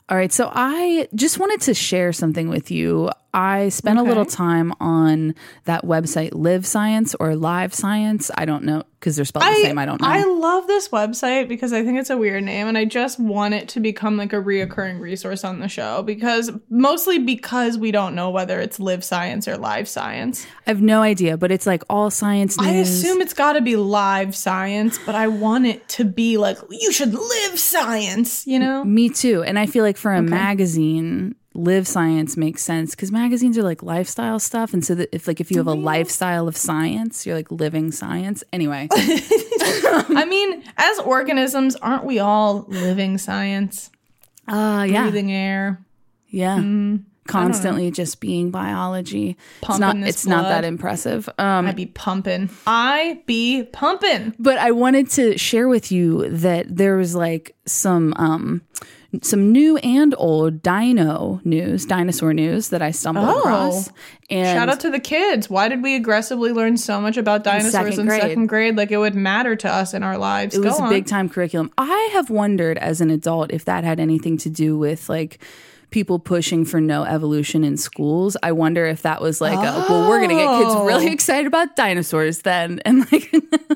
All right. So I just wanted to share something with you. I spent a little time on that website, Live Science or Live Science. I don't know because they're spelled the same. I don't know. I love this website because I think it's a weird name and I just want it to become like a reoccurring resource on the show mostly because we don't know whether it's Live Science or Live Science. I have no idea, but it's like all science news. I assume it's got to be Live Science, but I want it to be like, you should live science, you know? Me too. And I feel like for a magazine, Live Science makes sense because magazines are like lifestyle stuff. And so that if you have a lifestyle of science, you're like living science. Anyway. I mean, as organisms, aren't we all living science? Yeah. Breathing air. Yeah. Constantly just being biology. It's not that impressive. I be pumping. But I wanted to share with you that there was like some new and old dinosaur news that I stumbled across. And shout out to the kids. Why did we aggressively learn so much about dinosaurs in second grade? Like it would matter to us in our lives. It was a big time curriculum. I have wondered as an adult if that had anything to do with like people pushing for no evolution in schools. I wonder if that was like, well, we're going to get kids really excited about dinosaurs then. And like,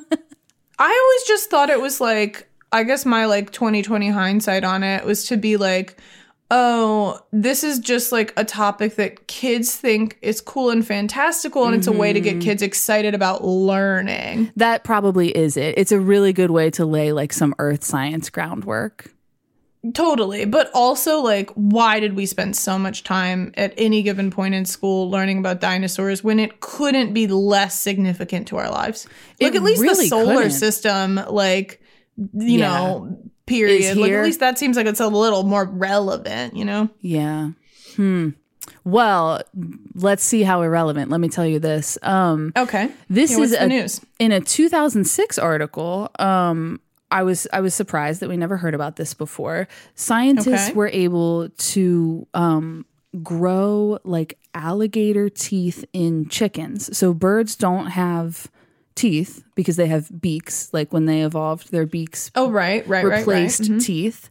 I always just thought it was like, I guess my like 2020 hindsight on it was to be like, oh, this is just like a topic that kids think is cool and fantastical, and it's a way to get kids excited about learning. That probably is it. It's a really good way to lay like some earth science groundwork. Totally. But also, like, why did we spend so much time at any given point in school learning about dinosaurs when it couldn't be less significant to our lives? Like, at least really the solar couldn't. system, like, you know, period. Like, at least that seems like it's a little more relevant, you know? Yeah. Well, let's see how irrelevant. Let me tell you this. Okay. This is the news. In a 2006 article. I was surprised that we never heard about this before. Scientists were able to grow like alligator teeth in chickens. So birds don't have teeth because they have beaks. Like when they evolved, their beaks replaced teeth.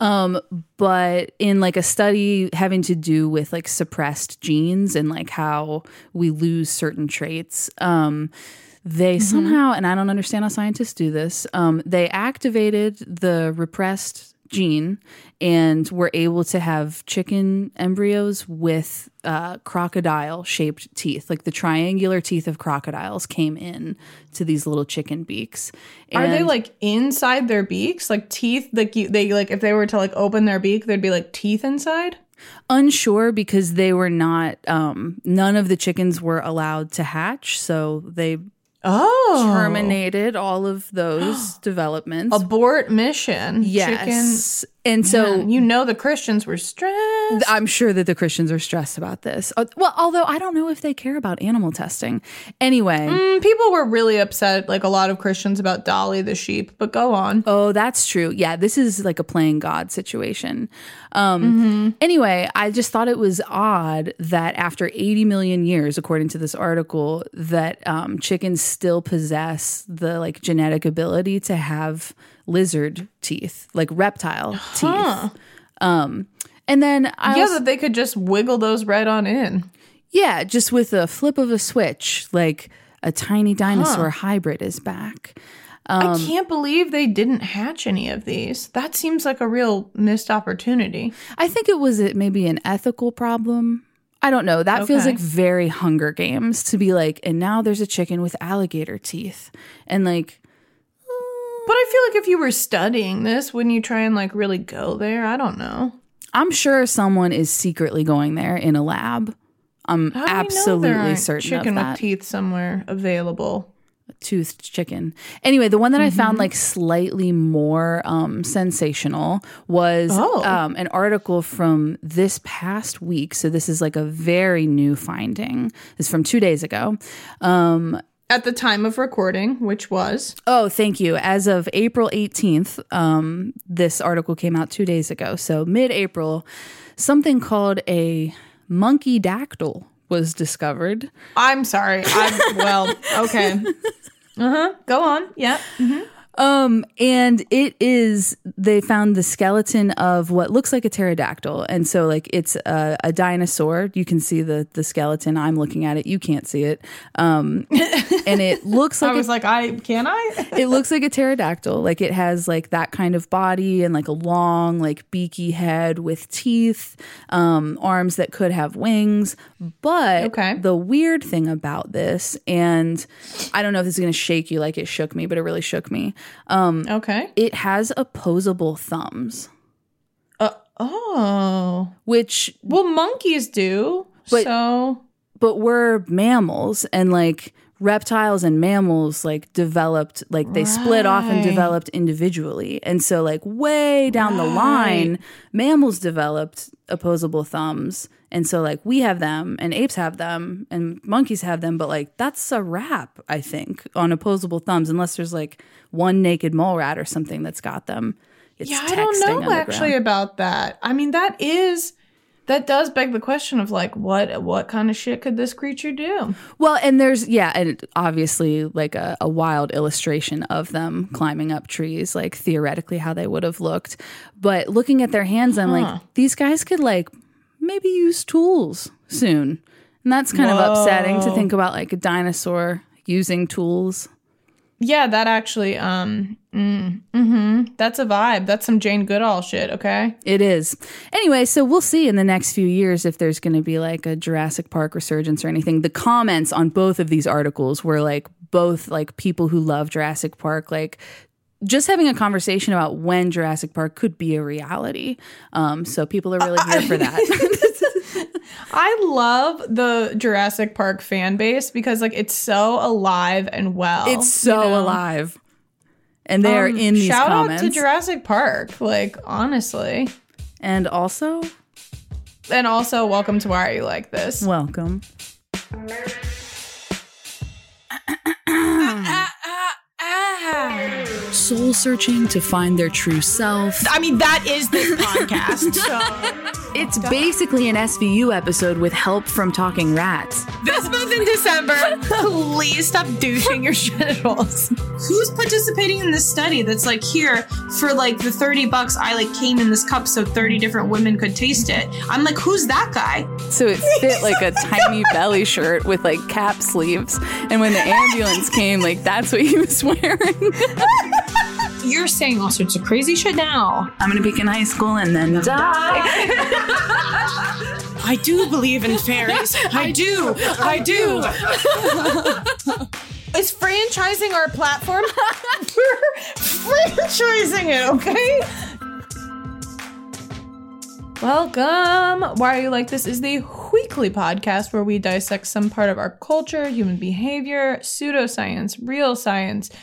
But in like a study having to do with like suppressed genes and like how we lose certain traits, they somehow, and I don't understand how scientists do this, they activated the repressed gene and were able to have chicken embryos with crocodile-shaped teeth. Like the triangular teeth of crocodiles came in to these little chicken beaks. Are they like inside their beaks? Like teeth? Like they like if they were to like open their beak, there'd be like teeth inside? Unsure because they were not, none of the chickens were allowed to hatch. So they terminated all of those developments. Abort mission. Yes. And so you know the Christians were stressed. I'm sure that the Christians are stressed about this. Well, although I don't know if they care about animal testing. Anyway. People were really upset, like a lot of Christians, about Dolly the sheep, but go on. Oh, that's true. Yeah, this is like a playing God situation. Anyway, I just thought it was odd that after 80 million years, according to this article, that chickens still possess the like genetic ability to have lizard teeth, like reptile teeth. And then that they could just wiggle those right on in. Yeah, just with a flip of a switch, like a tiny dinosaur hybrid is back. I can't believe they didn't hatch any of these. That seems like a real missed opportunity. I think it was maybe an ethical problem. I don't know. That feels like very Hunger Games to be like, and now there's a chicken with alligator teeth. And like, but I feel like if you were studying this, wouldn't you try and like really go there? I don't know. I'm sure someone is secretly going there in a lab. I'm absolutely certain chicken of that. With teeth somewhere available. A toothed chicken. Anyway, the one that I found like slightly more sensational was an article from this past week. So this is like a very new finding. It's from 2 days ago. At the time of recording, which was? Oh, thank you. As of April 18th, this article came out 2 days ago. So mid-April, something called a monkey dactyl was discovered. I'm sorry. Okay. Go on. Yeah. And they found the skeleton of what looks like a pterodactyl. And so like it's a dinosaur. You can see the skeleton. I'm looking at it. You can't see it. And it looks like, it looks like a pterodactyl. Like it has like that kind of body and like a long, like beaky head with teeth, arms that could have wings. But the weird thing about this, and I don't know if this is going to shake you like it shook me, but it really shook me. It has opposable thumbs. Which, well, monkeys do. But we're mammals, and like reptiles and mammals like developed, like they split off and developed individually. And so like way down the line, mammals developed opposable thumbs. And so like we have them and apes have them and monkeys have them, but like that's a wrap, I think, on opposable thumbs, unless there's like one naked mole rat or something that's got them. I don't know actually about that. I mean, that does beg the question of like what kind of shit could this creature do? Well, and there's and obviously like a wild illustration of them climbing up trees, like theoretically how they would have looked. But looking at their hands, I'm like, these guys could like maybe use tools soon. And that's kind of upsetting to think about, like a dinosaur using tools. Yeah, that actually, that's a vibe. That's some Jane Goodall shit, okay? It is. Anyway, so we'll see in the next few years if there's going to be like a Jurassic Park resurgence or anything. The comments on both of these articles were like both like people who love Jurassic Park, like just having a conversation about when Jurassic Park could be a reality. So people are really here for that. I love the Jurassic Park fan base because like it's so alive and well. It's so alive. And they're in these comments. Shout out to Jurassic Park, like honestly. And also, welcome to Why Are You Like This? Welcome. Soul searching to find their true self. I mean, that is this podcast. So. It's basically an SVU episode with help from talking rats. This month in December, please stop douching your genitals. Who's participating in this study that's like, here, for like the $30 I like came in this cup so 30 different women could taste it. I'm like, who's that guy? So it fit like a tiny belly shirt with like cap sleeves. And when the ambulance came, like that's what he was wearing. You're saying all sorts of crazy shit now. I'm going to peak in high school and then die. I do believe in fairies. I do. Is franchising our platform? We're franchising it, okay? Welcome. Why Are You Like This is the weekly podcast where we dissect some part of our culture, human behavior, pseudoscience, real science,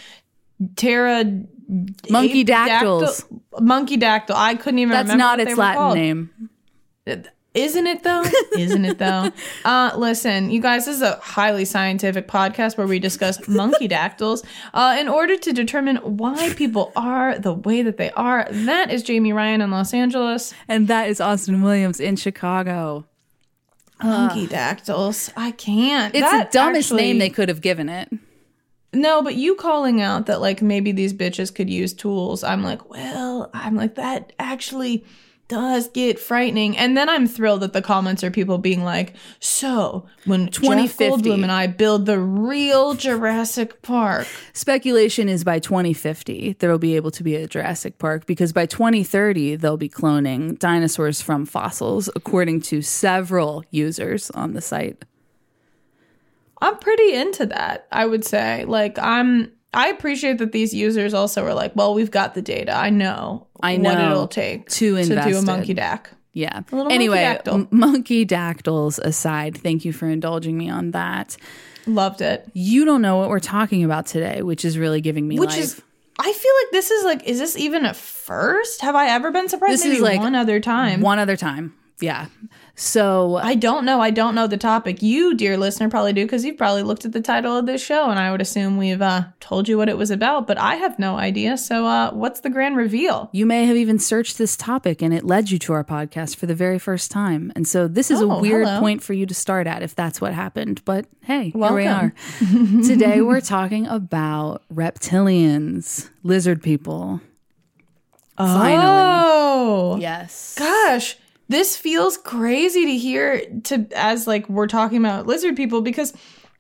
monkey dactyls. Monkey dactyl. I couldn't even remember. That's not its Latin name. Isn't it though? Listen, you guys, this is a highly scientific podcast where we discuss monkey dactyls in order to determine why people are the way that they are. That is Jamie Ryan in Los Angeles. And that is Austin Williams in Chicago. Monkey dactyls. I can't. It's the dumbest name they could have given it. No, but you calling out that like maybe these bitches could use tools. I'm like, that actually does get frightening. And then I'm thrilled that the comments are people being like, so when Jeff Goldblum and I build the real Jurassic Park. Speculation is by 2050 there will be able to be a Jurassic Park, because by 2030 they'll be cloning dinosaurs from fossils, according to several users on the site. I'm pretty into that, I would say. Like, I appreciate that these users also are like, well, we've got the data. I know what it'll take to do a monkey dac. Yeah. Anyway, monkey dactyls aside, thank you for indulging me on that. Loved it. You don't know what we're talking about today, which is really giving me life. I feel like this is like, is this even a first? Have I ever been surprised? This Maybe is like one other time. One other time. Yeah. So I don't know the topic. You, dear listener, probably do, because you've probably looked at the title of this show, and I would assume we've told you what it was about, but I have no idea. So what's the grand reveal? You may have even searched this topic and it led you to our podcast for the very first time. And so this is a weird point for you to start at if that's what happened. But hey, welcome. Here we are. Today we're talking about reptilians, lizard people. Finally. Oh. Yes. Gosh. This feels crazy to hear as like we're talking about lizard people, because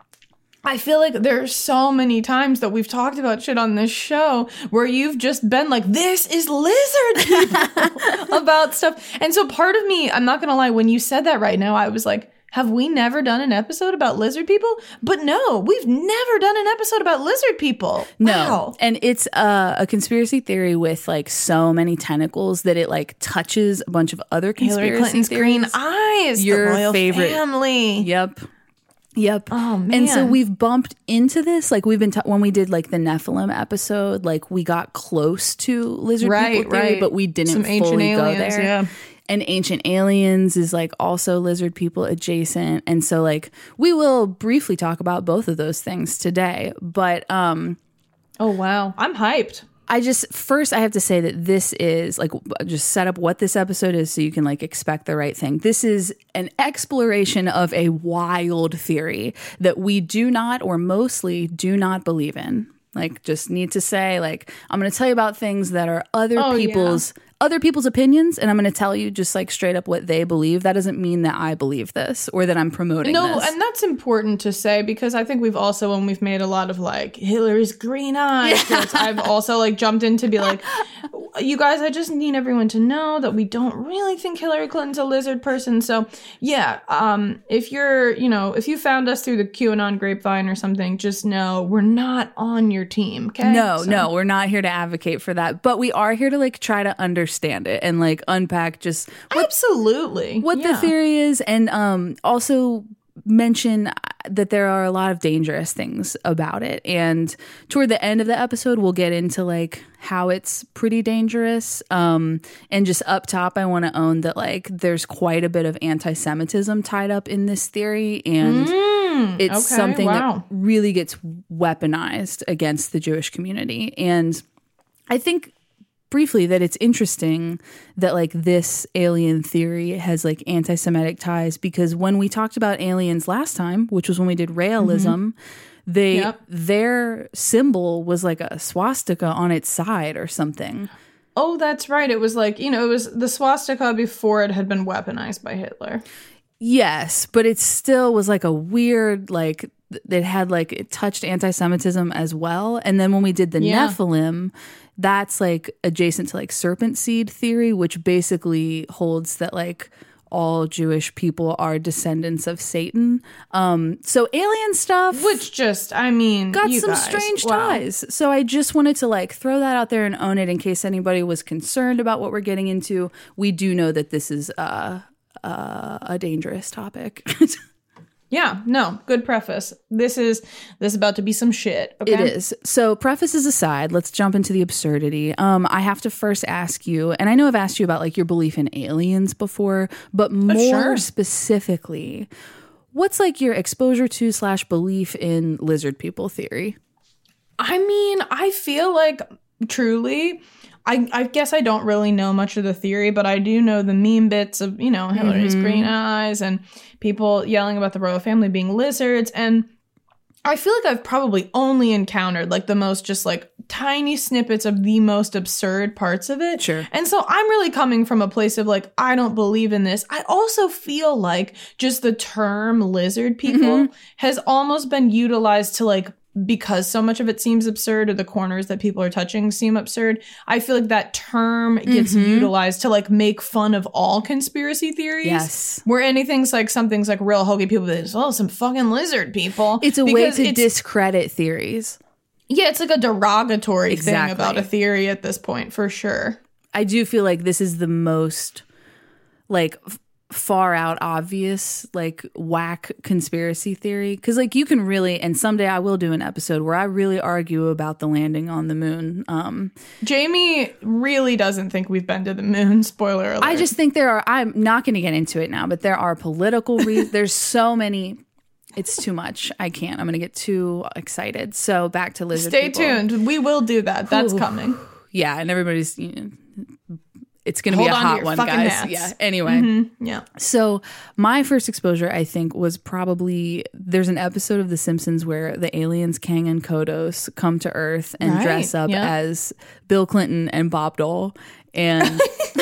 I feel like there's so many times that we've talked about shit on this show where you've just been like, this is lizard people about stuff. And so part of me, I'm not going to lie, when you said that right now, I was like, have we never done an episode about lizard people? But no, we've never done an episode about lizard people. No. Wow. And it's a conspiracy theory with like so many tentacles that it like touches a bunch of other conspiracy Hillary Clinton's theories. green eyes, Your the royal favorite family. Yep. Oh, man. And so we've bumped into this. Like we've been, when we did like the Nephilim episode, like we got close to lizard people theory, but we didn't fully go there. Yeah. And Ancient Aliens is like also lizard people adjacent. And so like we will briefly talk about both of those things today. But oh wow, I'm hyped. I have to say that this is like, just set up what this episode is so you can like expect the right thing. This is an exploration of a wild theory that we do not, or mostly do not, believe in. Like, just need to say, like, I'm going to tell you about things that are other people's opinions, and I'm going to tell you just like straight up what they believe. That doesn't mean that I believe this or that I'm promoting this. No, and that's important to say, because I think we've also, when we've made a lot of like Hillary's green eyes, jokes, I've also like jumped in to be like, you guys, I just need everyone to know that we don't really think Hillary Clinton's a lizard person. So yeah, if you found us through the QAnon grapevine or something, just know we're not on your team. Okay? No, we're not here to advocate for that, but we are here to like try to understand it and like unpack just what the theory is, and also mention that there are a lot of dangerous things about it. And toward the end of the episode, we'll get into like how it's pretty dangerous. And just up top, I want to own that like there's quite a bit of anti-Semitism tied up in this theory, and it's something that really gets weaponized against the Jewish community. And I think briefly that it's interesting that like this alien theory has like anti-Semitic ties, because when we talked about aliens last time, which was when we did realism, their symbol was like a swastika on its side or something. Oh, that's right. It was like, it was the swastika before it had been weaponized by Hitler. Yes, but it still was like a weird, like it had like, it touched anti-Semitism as well. And then when we did the Nephilim, that's like adjacent to like serpent seed theory, which basically holds that like all Jewish people are descendants of Satan. So alien stuff, which just, I mean, got some strange ties. So I just wanted to like throw that out there and own it in case anybody was concerned about what we're getting into. We do know that this is a dangerous topic. Yeah, no, good preface. This is about to be some shit. Okay? It is. So prefaces aside, let's jump into the absurdity. I have to first ask you, and I know I've asked you about like your belief in aliens before, but more specifically, what's like your exposure to / belief in lizard people theory? I mean, I feel like truly, I guess I don't really know much of the theory, but I do know the meme bits of, Hillary's green eyes and people yelling about the royal family being lizards. And I feel like I've probably only encountered like the most just like tiny snippets of the most absurd parts of it. Sure. And so I'm really coming from a place of like, I don't believe in this. I also feel like just the term lizard people has almost been utilized to like, because so much of it seems absurd, or the corners that people are touching seem absurd, I feel like that term gets utilized to like make fun of all conspiracy theories. Yes. Where something's like real hokey, people be like, oh, some fucking lizard people. It's a way to discredit theories. Yeah, it's like a derogatory thing about a theory at this point, for sure. I do feel like this is the most like far out obvious like whack conspiracy theory, because like you can really, and someday I will do an episode where I really argue about the landing on the moon. Jamie really doesn't think we've been to the moon. Spoiler alert. I just think I'm not going to get into it now, but there are political reasons. There's so many. It's too much. I can't. I'm going to get too excited. So back to lizard Stay people. tuned. We will do that. That's coming. Yeah, and everybody's, it's going to be a hot one, guys. Hats. Yeah. Anyway. Mm-hmm. Yeah. So my first exposure, I think, was probably, there's an episode of The Simpsons where the aliens Kang and Kodos come to Earth and dress up as Bill Clinton and Bob Dole. And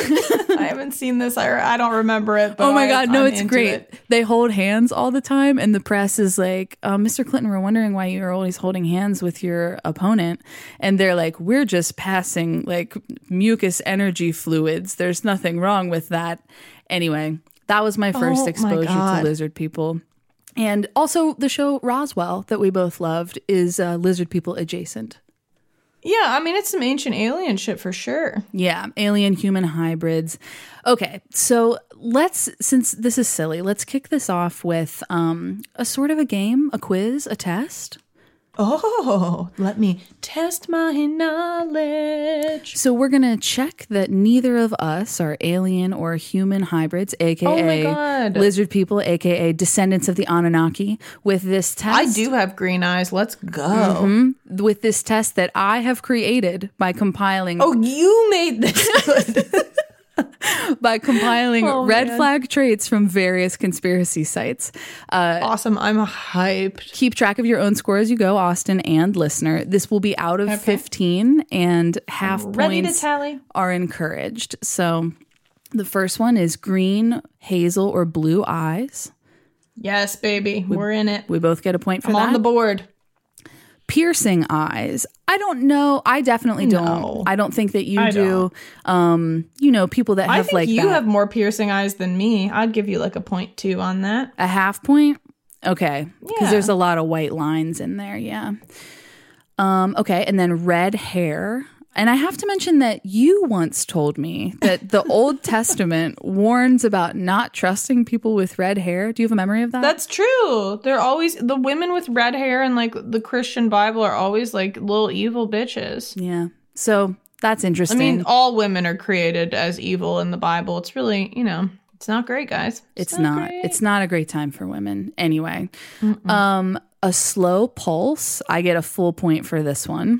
I haven't seen this. I don't remember it. But oh my God, no, it's great. They hold hands all the time, and the press is like, Mr. Clinton, we're wondering why you're always holding hands with your opponent. And they're like, we're just passing like mucus energy fluids. There's nothing wrong with that. Anyway, that was my first exposure to lizard people. And also the show Roswell that we both loved is lizard people adjacent. Yeah, I mean, it's some ancient alien shit for sure. Yeah, alien-human hybrids. Okay, so since this is silly, let's kick this off with a sort of a game, a quiz, a test. Oh, let me test my knowledge. So we're going to check that neither of us are alien or human hybrids, a.k.a. lizard people, a.k.a. descendants of the Anunnaki, with this test. I do have green eyes. Let's go. Mm-hmm, with this test that I have created by compiling... Oh, you made this good. By compiling red flag traits from various conspiracy sites. Awesome. I'm hyped. Keep track of your own score as you go, Austin and listener. This will be out of 15, and half points are encouraged. So the first one is green, hazel, or blue eyes. Yes, baby. We're in it. We both get a point for that. I'm on the board. Piercing eyes. I don't know. I definitely don't. No, I don't think that you do. People that have like you have more piercing eyes than me. I'd give you like a 0.2 on that. A half point? Okay. Because there's a lot of white lines in there. Yeah. Okay. And then red hair. And I have to mention that you once told me that the Old Testament warns about not trusting people with red hair. Do you have a memory of that? That's true. They're always, the women with red hair in like the Christian Bible are always like little evil bitches. Yeah. So that's interesting. I mean, all women are created as evil in the Bible. It's really, it's not great, guys. It's not. It's not a great time for women. Anyway, a slow pulse. I get a full point for this one.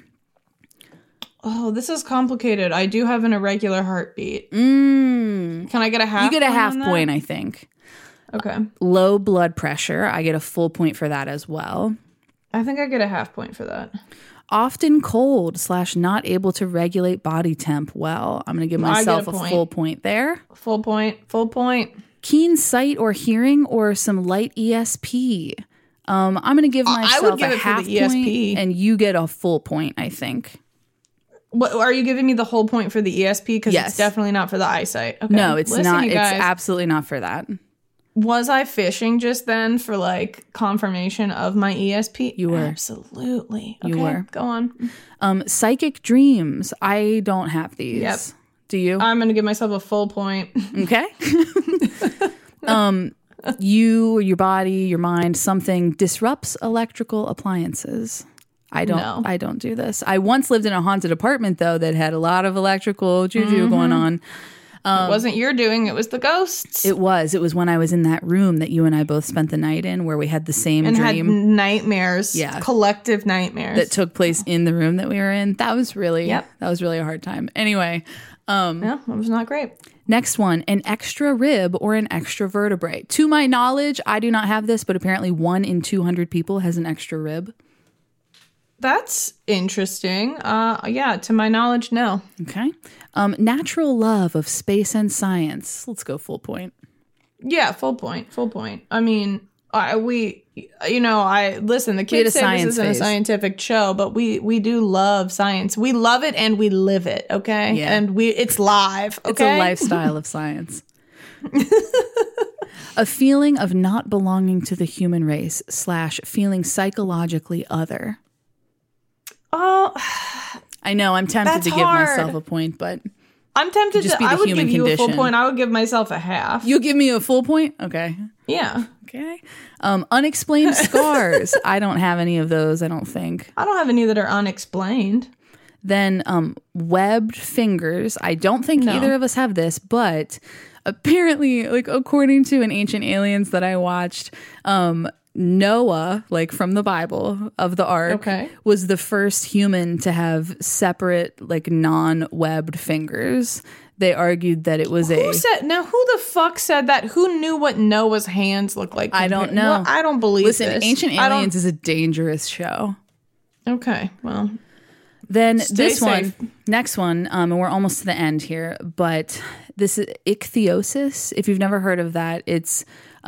Oh, this is complicated. I do have an irregular heartbeat. Can I get a half point? You get a half point, I think. Okay. Low blood pressure. I get a full point for that as well. I think I get a half point for that. Often cold / not able to regulate body temp well. I'm going to give myself a full point there. Full point. Full point. Keen sight or hearing or some light ESP. I'm going to give myself a half point, and you get a full point, I think. What, are you giving me the whole point for the ESP? Because it's definitely not for the eyesight. Okay. No, it's not. It's absolutely not for that. Was I fishing just then for like confirmation of my ESP? You were. Absolutely. Okay, you were. Go on. Psychic dreams. I don't have these. Yep. Do you? I'm going to give myself a full point. Okay. You, your body, your mind, something disrupts electrical appliances. I don't do this. I once lived in a haunted apartment, though, that had a lot of electrical juju going on. It wasn't your doing. It was the ghosts. It was. It was when I was in that room that you and I both spent the night in, where we had the same dream. And had nightmares. Yeah. Collective nightmares. That took place in the room that we were in. That was really a hard time. Anyway. Yeah, that was not great. Next one, an extra rib or an extra vertebrae. To my knowledge, I do not have this, but apparently 1 in 200 people has an extra rib. That's interesting. Yeah, to my knowledge, no. Okay. Natural love of space and science. Let's go full point. Yeah, full point. Full point. I mean, listen, the kids say this isn't a scientific show, but we do love science. We love it and we live it, okay? Yeah. And it's live, okay? It's a lifestyle of science. A feeling of not belonging to the human race / feeling psychologically other. Oh, I know. I'm tempted to give myself a point, but I'm tempted Just to. be the I would human give you a full condition. point. I would give myself a half. You give me a full point? Okay. Yeah. Okay. Unexplained scars. I don't have any of those, I don't think. I don't have any that are unexplained. Then webbed fingers. I don't think either of us have this, but apparently, like according to an Ancient Aliens that I watched, Noah, like from the Bible of the Ark, was the first human to have separate, like non-webbed fingers. They argued that it was Who the fuck said that? Who knew what Noah's hands looked like? I don't know. Well, I don't believe this. Listen, Ancient Aliens is a dangerous show. Okay, well. Then Stay safe. Next one, and we're almost to the end here, but this is ichthyosis. If you've never heard of that, it's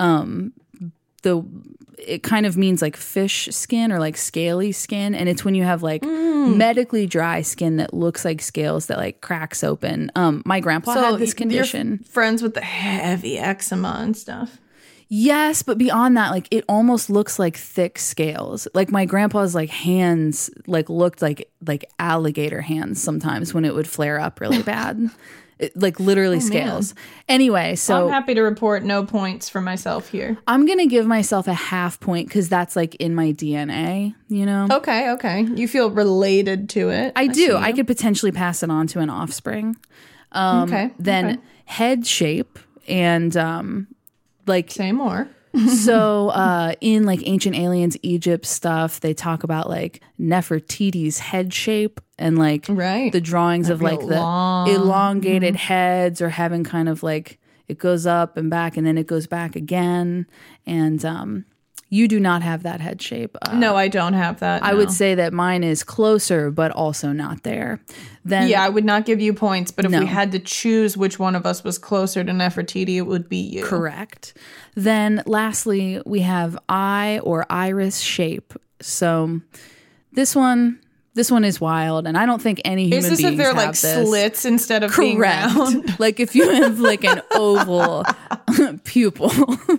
it kind of means like fish skin or like scaly skin, and it's when you have like medically dry skin that looks like scales that like cracks open. My grandpa had this condition. You're friends with the heavy eczema and stuff. Yes, but beyond that, like it almost looks like thick scales. Like my grandpa's like hands like looked like alligator hands sometimes when it would flare up really bad. Like literally scales. Man. Anyway, so I'm happy to report no points for myself here. I'm going to give myself a half point because that's like in my DNA, you know? Okay. You feel related to it. I do. I could potentially pass it on to an offspring. Then head shape and like say more. So in like Ancient Aliens Egypt stuff, they talk about like Nefertiti's head shape and like the drawings of like the elongated heads or having kind of like it goes up and back and then it goes back again. And you do not have that head shape. No, I don't have that. I would say that mine is closer, but also not there. Then, I would not give you points, but if we had to choose which one of us was closer to Nefertiti, it would be you. Correct. Then lastly, we have eye or iris shape. So this one is wild, and I don't think any human beings have this. Is this if they're like slits instead of being round? Like if you have like an oval pupil.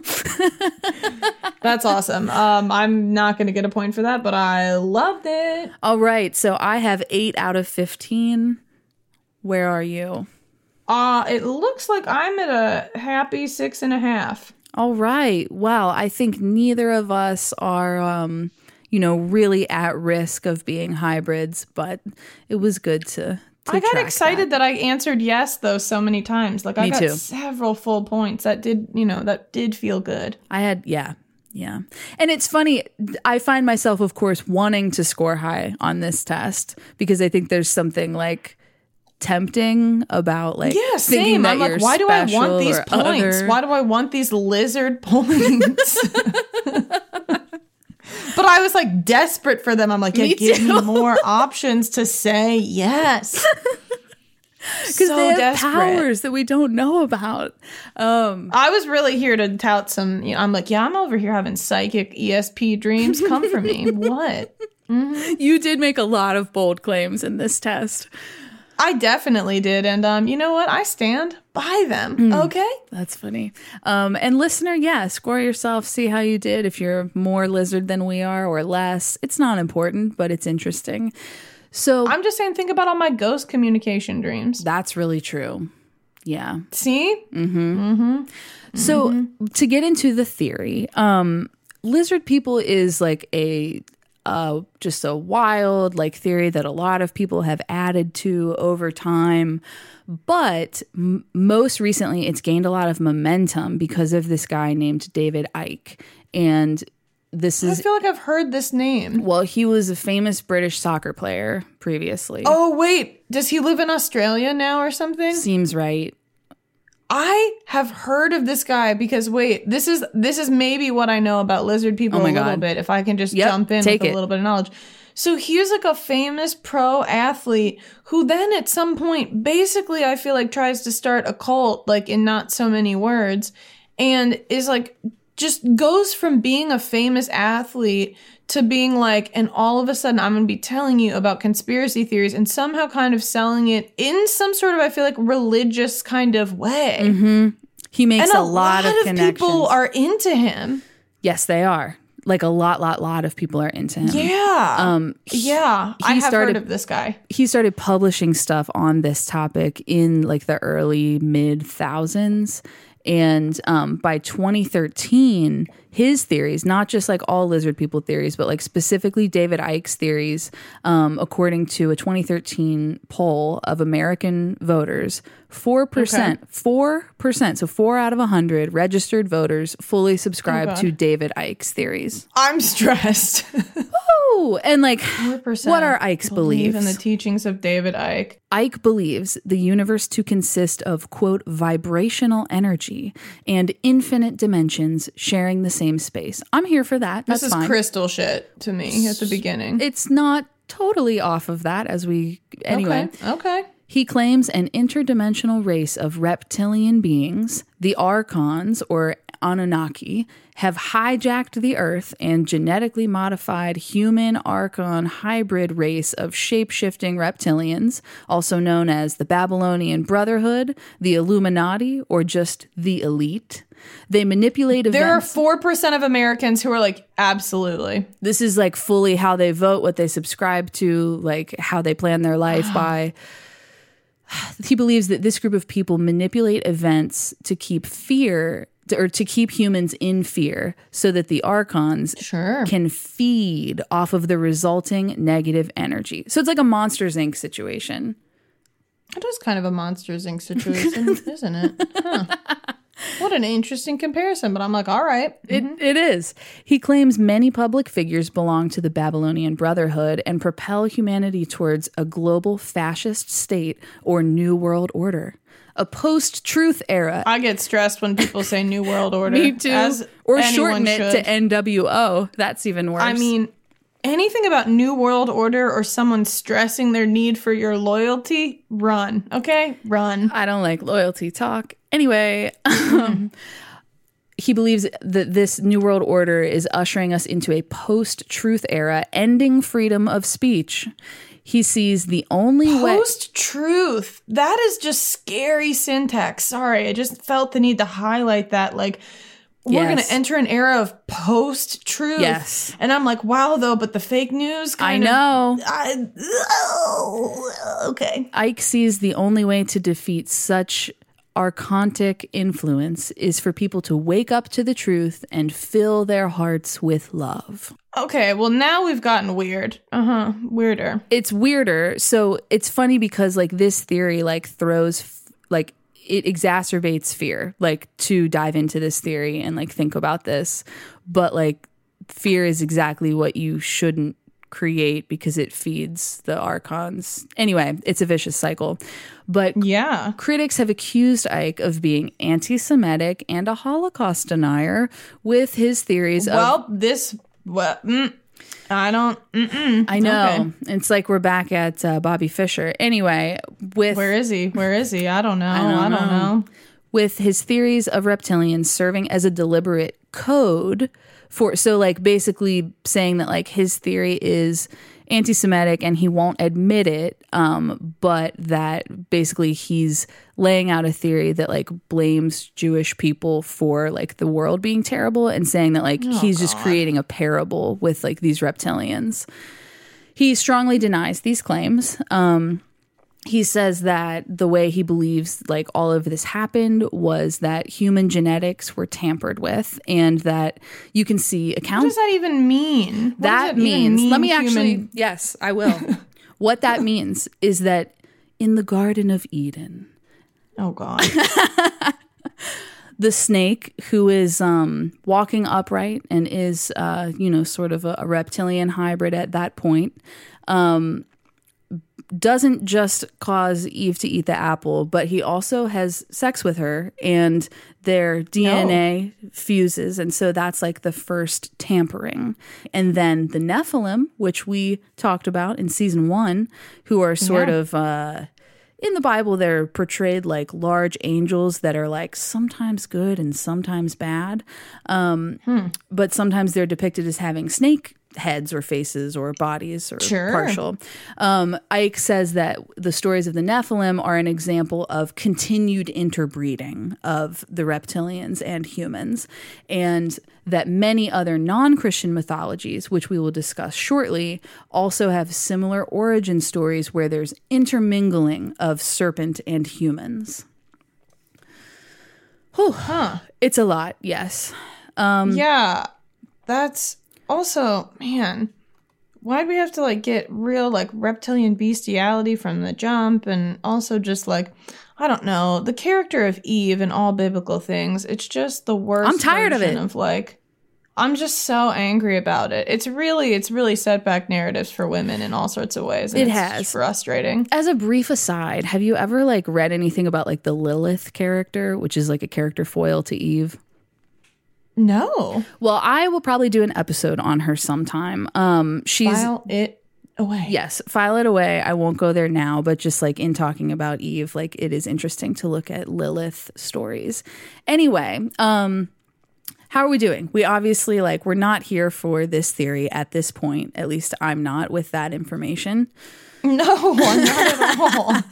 That's awesome. I'm not going to get a point for that, but I loved it. All right, so I have 8 out of 15. Where are you? It looks like I'm at a happy 6.5. All right. Well, I think neither of us are really at risk of being hybrids, but it was good to I got excited that I answered yes, though, so many times. Like, I got several full points. That did feel good. I had, yeah. And it's funny, I find myself, of course, wanting to score high on this test because I think there's something, like, tempting about, like, thinking that I'm like, why do I want these points? Why do I want these lizard points? But I was like desperate for them. I'm like, give me more options to say yes. Because they have powers that we don't know about. I was really here to tout some. I'm like, I'm over here having psychic ESP dreams. Come for me. What? Mm-hmm. You did make a lot of bold claims in this test. I definitely did. And you know what? I stand by them. Okay? That's funny. And listener, score yourself. See how you did. If you're more lizard than we are or less. It's not important, but it's interesting. So I'm just saying, think about all my ghost communication dreams. That's really true. Yeah. See? Mm-hmm. Mm-hmm. So to get into the theory, lizard people is like just a wild like theory that a lot of people have added to over time, but most recently it's gained a lot of momentum because of this guy named David Icke. And I feel like I've heard this name. Well, he was a famous British soccer player previously. Oh wait, does he live in Australia now or something? Seems right. I have heard of this guy because this is maybe what I know about lizard people a little bit. If I can just jump in with a little bit of knowledge. So he's like a famous pro athlete who then at some point basically I feel like tries to start a cult, like in not so many words, and is like just goes from being a famous athlete to being like, and all of a sudden I'm going to be telling you about conspiracy theories and somehow kind of selling it in some sort of, I feel like, religious kind of way. Mm-hmm. He makes a lot of connections. People are into him. Yes, they are. Like a lot of people are into him. Yeah. Yeah. I have heard of this guy. He started publishing stuff on this topic in like the early mid thousands. And by 2013, his theories, not just like all lizard people theories, but like specifically David Icke's theories, according to a 2013 poll of American voters, 4%, so 4 out of 100 registered voters fully subscribe to David Icke's theories. I'm stressed. Woo! And like, 4% what are Icke's beliefs? In the teachings of David Icke. Icke believes the universe to consist of, quote, vibrational energy and infinite dimensions sharing the same space. I'm here for that. That's this is fine. Crystal shit to me at the beginning. It's not totally off of that anyway. Okay. He claims an interdimensional race of reptilian beings, the Archons or Anunnaki, have hijacked the Earth and genetically modified human Archon hybrid race of shape-shifting reptilians, also known as the Babylonian Brotherhood, the Illuminati, or just the elite. They manipulate events. There are 4% of Americans who are like, absolutely. This is like fully how they vote, what they subscribe to, like how they plan their life by. He believes that this group of people manipulate events to keep to keep humans in fear so that the Archons can feed off of the resulting negative energy. So it's like a Monsters, Inc. situation. It is kind of a Monsters, Inc. situation, isn't it? Huh. What an interesting comparison, but I'm like, all right. Mm-hmm. It is. He claims many public figures belong to the Babylonian Brotherhood and propel humanity towards a global fascist state or New World Order. A post-truth era. I get stressed when people say New World Order. Me too. Or shorten it to NWO. That's even worse. I mean, anything about New World Order or someone stressing their need for your loyalty, run. Okay? Run. I don't like loyalty talk. Anyway, he believes that this New World Order is ushering us into a post-truth era, ending freedom of speech. He sees the only way... Post-truth. That is just scary syntax. Sorry, I just felt the need to highlight that. Like, we're going to enter an era of post-truth. Yes. And I'm like, wow, though, but the fake news kind of... Okay. Icke sees the only way to defeat such archontic influence is for people to wake up to the truth and fill their hearts with love. Okay, well now we've gotten weird. Weirder. It's weirder. So it's funny because like this theory like throws like it exacerbates fear, like to dive into this theory and like think about this. But like fear is exactly what you shouldn't create because it feeds the Archons. Anyway, it's a vicious cycle. But yeah, critics have accused Icke of being anti-Semitic and a Holocaust denier with his theories I don't. I know. Okay. It's like we're back at Bobby Fischer. Anyway, where is he? I don't know. I don't know. With his theories of reptilians serving as a deliberate code for, so like basically saying that like his theory is anti-Semitic and he won't admit it, but that basically he's laying out a theory that like blames Jewish people for like the world being terrible and saying that like he's just creating a parable with like these reptilians. He strongly denies these claims. He says that the way he believes like all of this happened was that human genetics were tampered with and that you can see accounts. What does that even mean? That means, let me actually, yes, I will. What that means is that in the Garden of Eden. Oh, God. The snake who is walking upright and is, sort of a reptilian hybrid at that point, doesn't just cause Eve to eat the apple, but he also has sex with her and their DNA fuses. And so that's like the first tampering. And then the Nephilim, which we talked about in season 1, who are sort of, in the Bible, they're portrayed like large angels that are like sometimes good and sometimes bad. But sometimes they're depicted as having snake heads or faces or bodies or partial. Ike says that the stories of the Nephilim are an example of continued interbreeding of the reptilians and humans, and that many other non-Christian mythologies, which we will discuss shortly, also have similar origin stories where there's intermingling of serpent and humans. Whew. It's a lot, yes. Yeah, that's also, man, why'd we have to like get real like reptilian bestiality from the jump? And also just like, I don't know, the character of Eve and all biblical things, it's just the worst. I'm tired of it. I'm just so angry about it. It's really set back narratives for women in all sorts of ways. And it's frustrating. As a brief aside, have you ever like read anything about like the Lilith character, which is like a character foil to Eve? No. Well, I will probably do an episode on her sometime. File it away. Yes, file it away. I won't go there now, but just like in talking about Eve, like it is interesting to look at Lilith stories. Anyway, how are we doing? We obviously we're not here for this theory at this point. At least I'm not with that information. No, I'm not at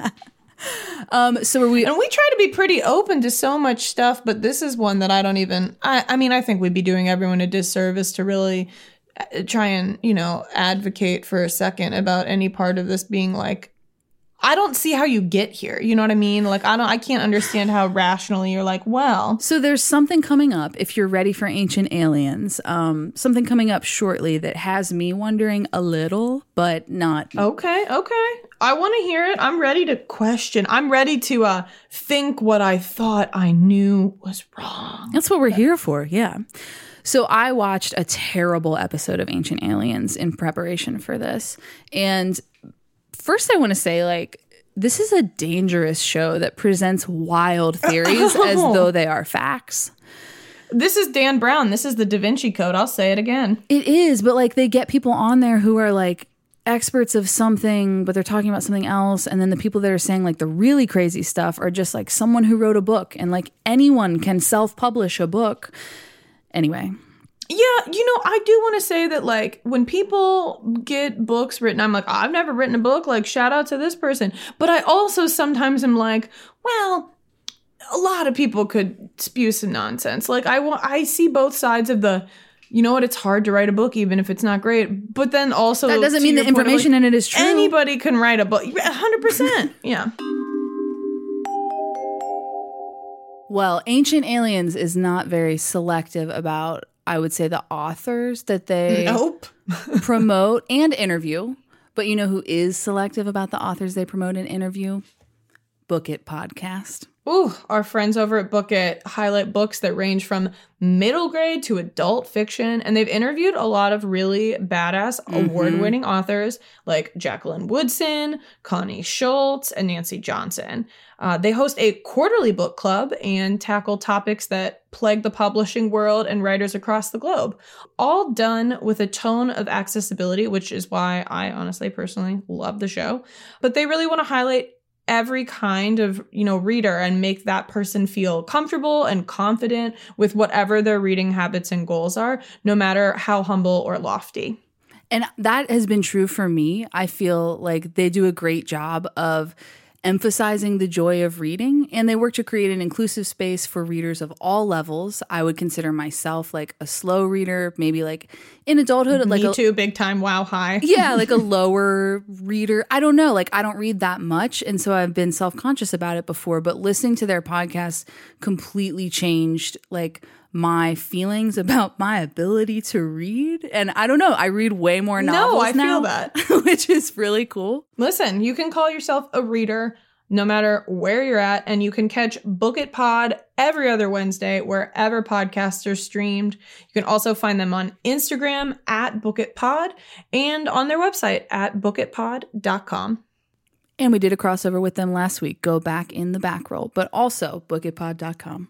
all. So are we? And we try to be pretty open to so much stuff, but this is one that I don't even. I think we'd be doing everyone a disservice to really try and advocate for a second about any part of this being like. I don't see how you get here. You know what I mean? Like, I can't understand how rationally you're like, well. So there's something coming up, if you're ready for Ancient Aliens, something coming up shortly that has me wondering a little, but not. Okay. I want to hear it. I'm ready to question. I'm ready to think what I thought I knew was wrong. That's what we're here for, yeah. So I watched a terrible episode of Ancient Aliens in preparation for this, and first, I want to say, this is a dangerous show that presents wild theories as though they are facts. This is Dan Brown. This is the Da Vinci Code. I'll say it again. It is, but they get people on there who are experts of something, but they're talking about something else. And then the people that are saying the really crazy stuff are just someone who wrote a book, and anyone can self-publish a book. Anyway. Yeah, I do want to say that, when people get books written, I'm like, oh, I've never written a book. Shout out to this person. But I also sometimes am like, well, a lot of people could spew some nonsense. I see both sides of the, it's hard to write a book even if it's not great. But then also, that doesn't mean the information in it is true. Anybody can write a book. 100%. Yeah. Well, Ancient Aliens is not very selective about, I would say, the authors that they promote and interview. But you know who is selective about the authors they promote and interview? Book It Podcast. Ooh, our friends over at Book It highlight books that range from middle grade to adult fiction. And they've interviewed a lot of really badass award-winning authors like Jacqueline Woodson, Connie Schultz, and Nancy Johnson. They host a quarterly book club and tackle topics that plague the publishing world and writers across the globe. All done with a tone of accessibility, which is why I honestly, personally love the show. But they really want to highlight every kind of, reader and make that person feel comfortable and confident with whatever their reading habits and goals are, no matter how humble or lofty. And that has been true for me. I feel like they do a great job of emphasizing the joy of reading, and they work to create an inclusive space for readers of all levels. I would consider myself a slow reader, maybe in adulthood. Me too, big time, wow, high. Yeah, a lower reader. I don't know, I don't read that much, and so I've been self-conscious about it before, but listening to their podcast completely changed, my feelings about my ability to read. And I don't know, I read way more novels now. No, I feel that. Which is really cool. Listen, you can call yourself a reader no matter where you're at, and you can catch Book It Pod every other Wednesday wherever podcasts are streamed. You can also find them on Instagram at Book It Pod and on their website at bookitpod.com. And we did a crossover with them last week. Go back in the back roll, but also bookitpod.com.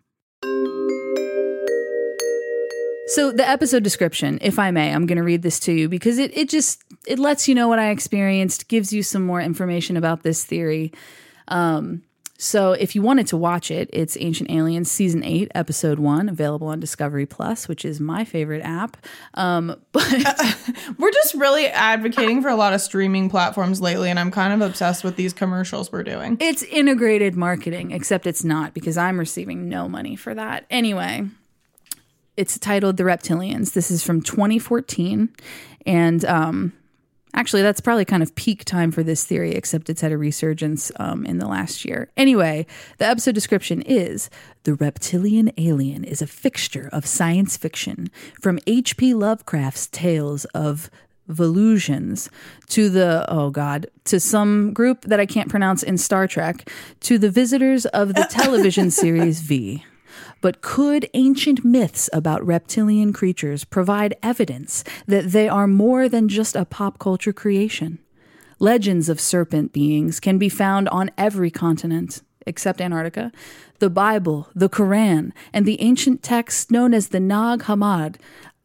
So the episode description, if I may, I'm going to read this to you because it lets you know what I experienced, gives you some more information about this theory. So if you wanted to watch it, it's Ancient Aliens Season 8, Episode 1, available on Discovery Plus, which is my favorite app. But we're just really advocating for a lot of streaming platforms lately, and I'm kind of obsessed with these commercials we're doing. It's integrated marketing, except it's not, because I'm receiving no money for that. Anyway, it's titled The Reptilians. This is from 2014, and actually, that's probably kind of peak time for this theory, except it's had a resurgence in the last year. Anyway, the episode description is, the reptilian alien is a fixture of science fiction, from H.P. Lovecraft's tales of Volusions to some group that I can't pronounce in Star Trek, to the visitors of the television series V. But could ancient myths about reptilian creatures provide evidence that they are more than just a pop culture creation? Legends of serpent beings can be found on every continent, except Antarctica. The Bible, the Quran, and the ancient texts known as the Nag Hammadi,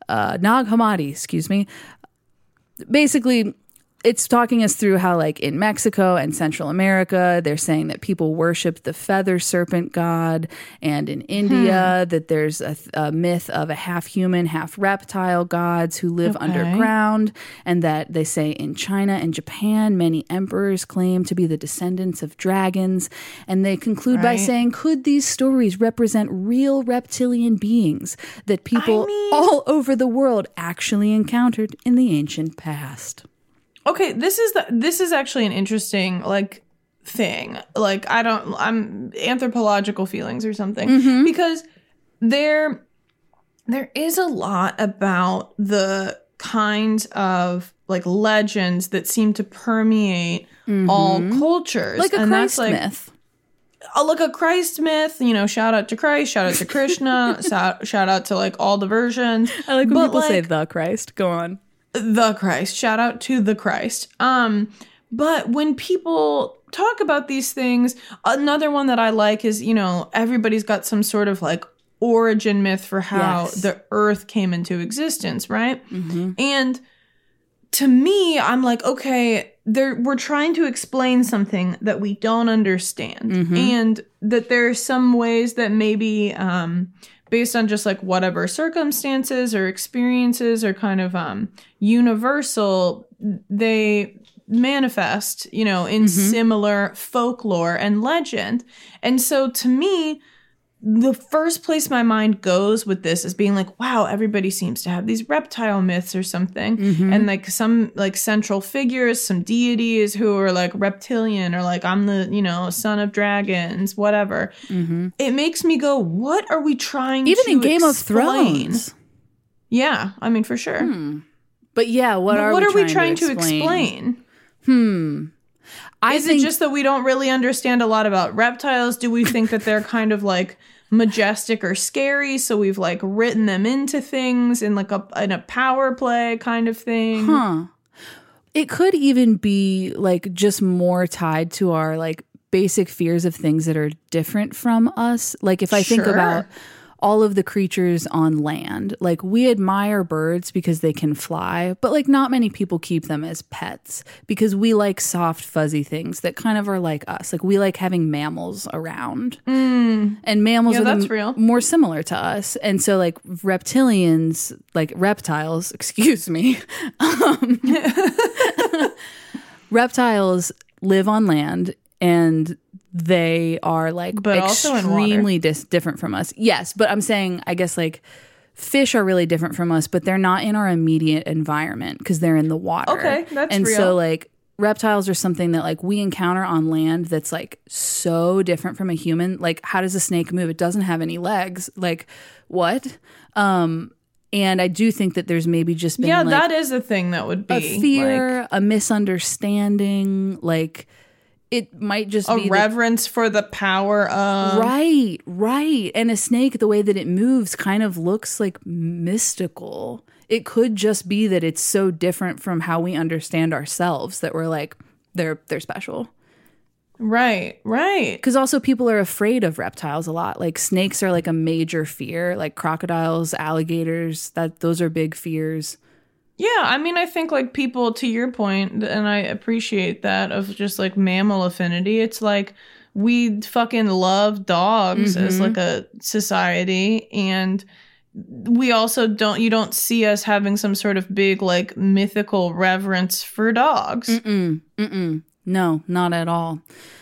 basically, it's talking us through how, like, in Mexico and Central America, they're saying that people worship the feather serpent god. And in India, that there's a myth of a half-human, half-reptile gods who live underground. And that they say in China and Japan, many emperors claim to be the descendants of dragons. And they conclude by saying, could these stories represent real reptilian beings that people all over the world actually encountered in the ancient past? Okay, this is actually an interesting, like, thing. Like, I'm anthropological feelings or something. Because there is a lot about the kinds of, like, legends that seem to permeate all cultures. Like a Christ myth. Like a Christ myth, you know, shout out to Christ, shout out to Krishna, shout out to, like, all the versions. I like when people say the Christ. Go on. The Christ. Shout out to the Christ. But when people talk about these things, another one that I like is, you know, everybody's got some sort of, like, origin myth for how the earth came into existence, right? And to me, I'm like, okay, we're trying to explain something that we don't understand. And that there are some ways that maybe based on just, like, whatever circumstances or experiences are kind of universal, they manifest, you know, in similar folklore and legend. And so to me, the first place my mind goes with this is being like, wow, everybody seems to have these reptile myths or something. And, like, some, like, central figures, some deities who are, like, reptilian or, like, I'm the, you know, son of dragons, whatever. It makes me go, what are we trying even to in Game explain? of Thrones? Yeah, I mean, for sure. But yeah, what are we trying to explain? Is it just that we don't really understand a lot about reptiles? Do we think that they're kind of, like, majestic or scary, so we've, like, written them into things in, like, in a power play kind of thing? It could even be, like, just more tied to our, like, basic fears of things that are different from us. Like, if I think about all of the creatures on land, like, we admire birds because they can fly, but, like, not many people keep them as pets because we like soft, fuzzy things that kind of are like us. Like, we like having mammals around, and mammals are more similar to us. And so, like, reptilians, like reptiles, excuse me, reptiles live on land, and they are, like, but extremely different from us. Yes, but I'm saying, I guess, like, fish are really different from us, but they're not in our immediate environment because they're in the water. Okay, that's and real. So, like, reptiles are something that, like, we encounter on land that's, like, so different from a human. Like, how does a snake move? It doesn't have any legs. Like, what? And I do think that there's maybe just been, like, that is a thing that would be a fear, like, a misunderstanding, like, it might just be a reverence for the power of... Right. And a snake, the way that it moves kind of looks, like, mystical. It could just be that it's so different from how we understand ourselves that we're like, they're special. Right. Because also people are afraid of reptiles a lot. Like, snakes are, like, a major fear. Like, crocodiles, alligators, those are big fears. Yeah, I mean, I think, like, people, to your point, and I appreciate that, of just, like, mammal affinity, it's like we fucking love dogs as like a society, and we also you don't see us having some sort of big like mythical reverence for dogs. No, not at all.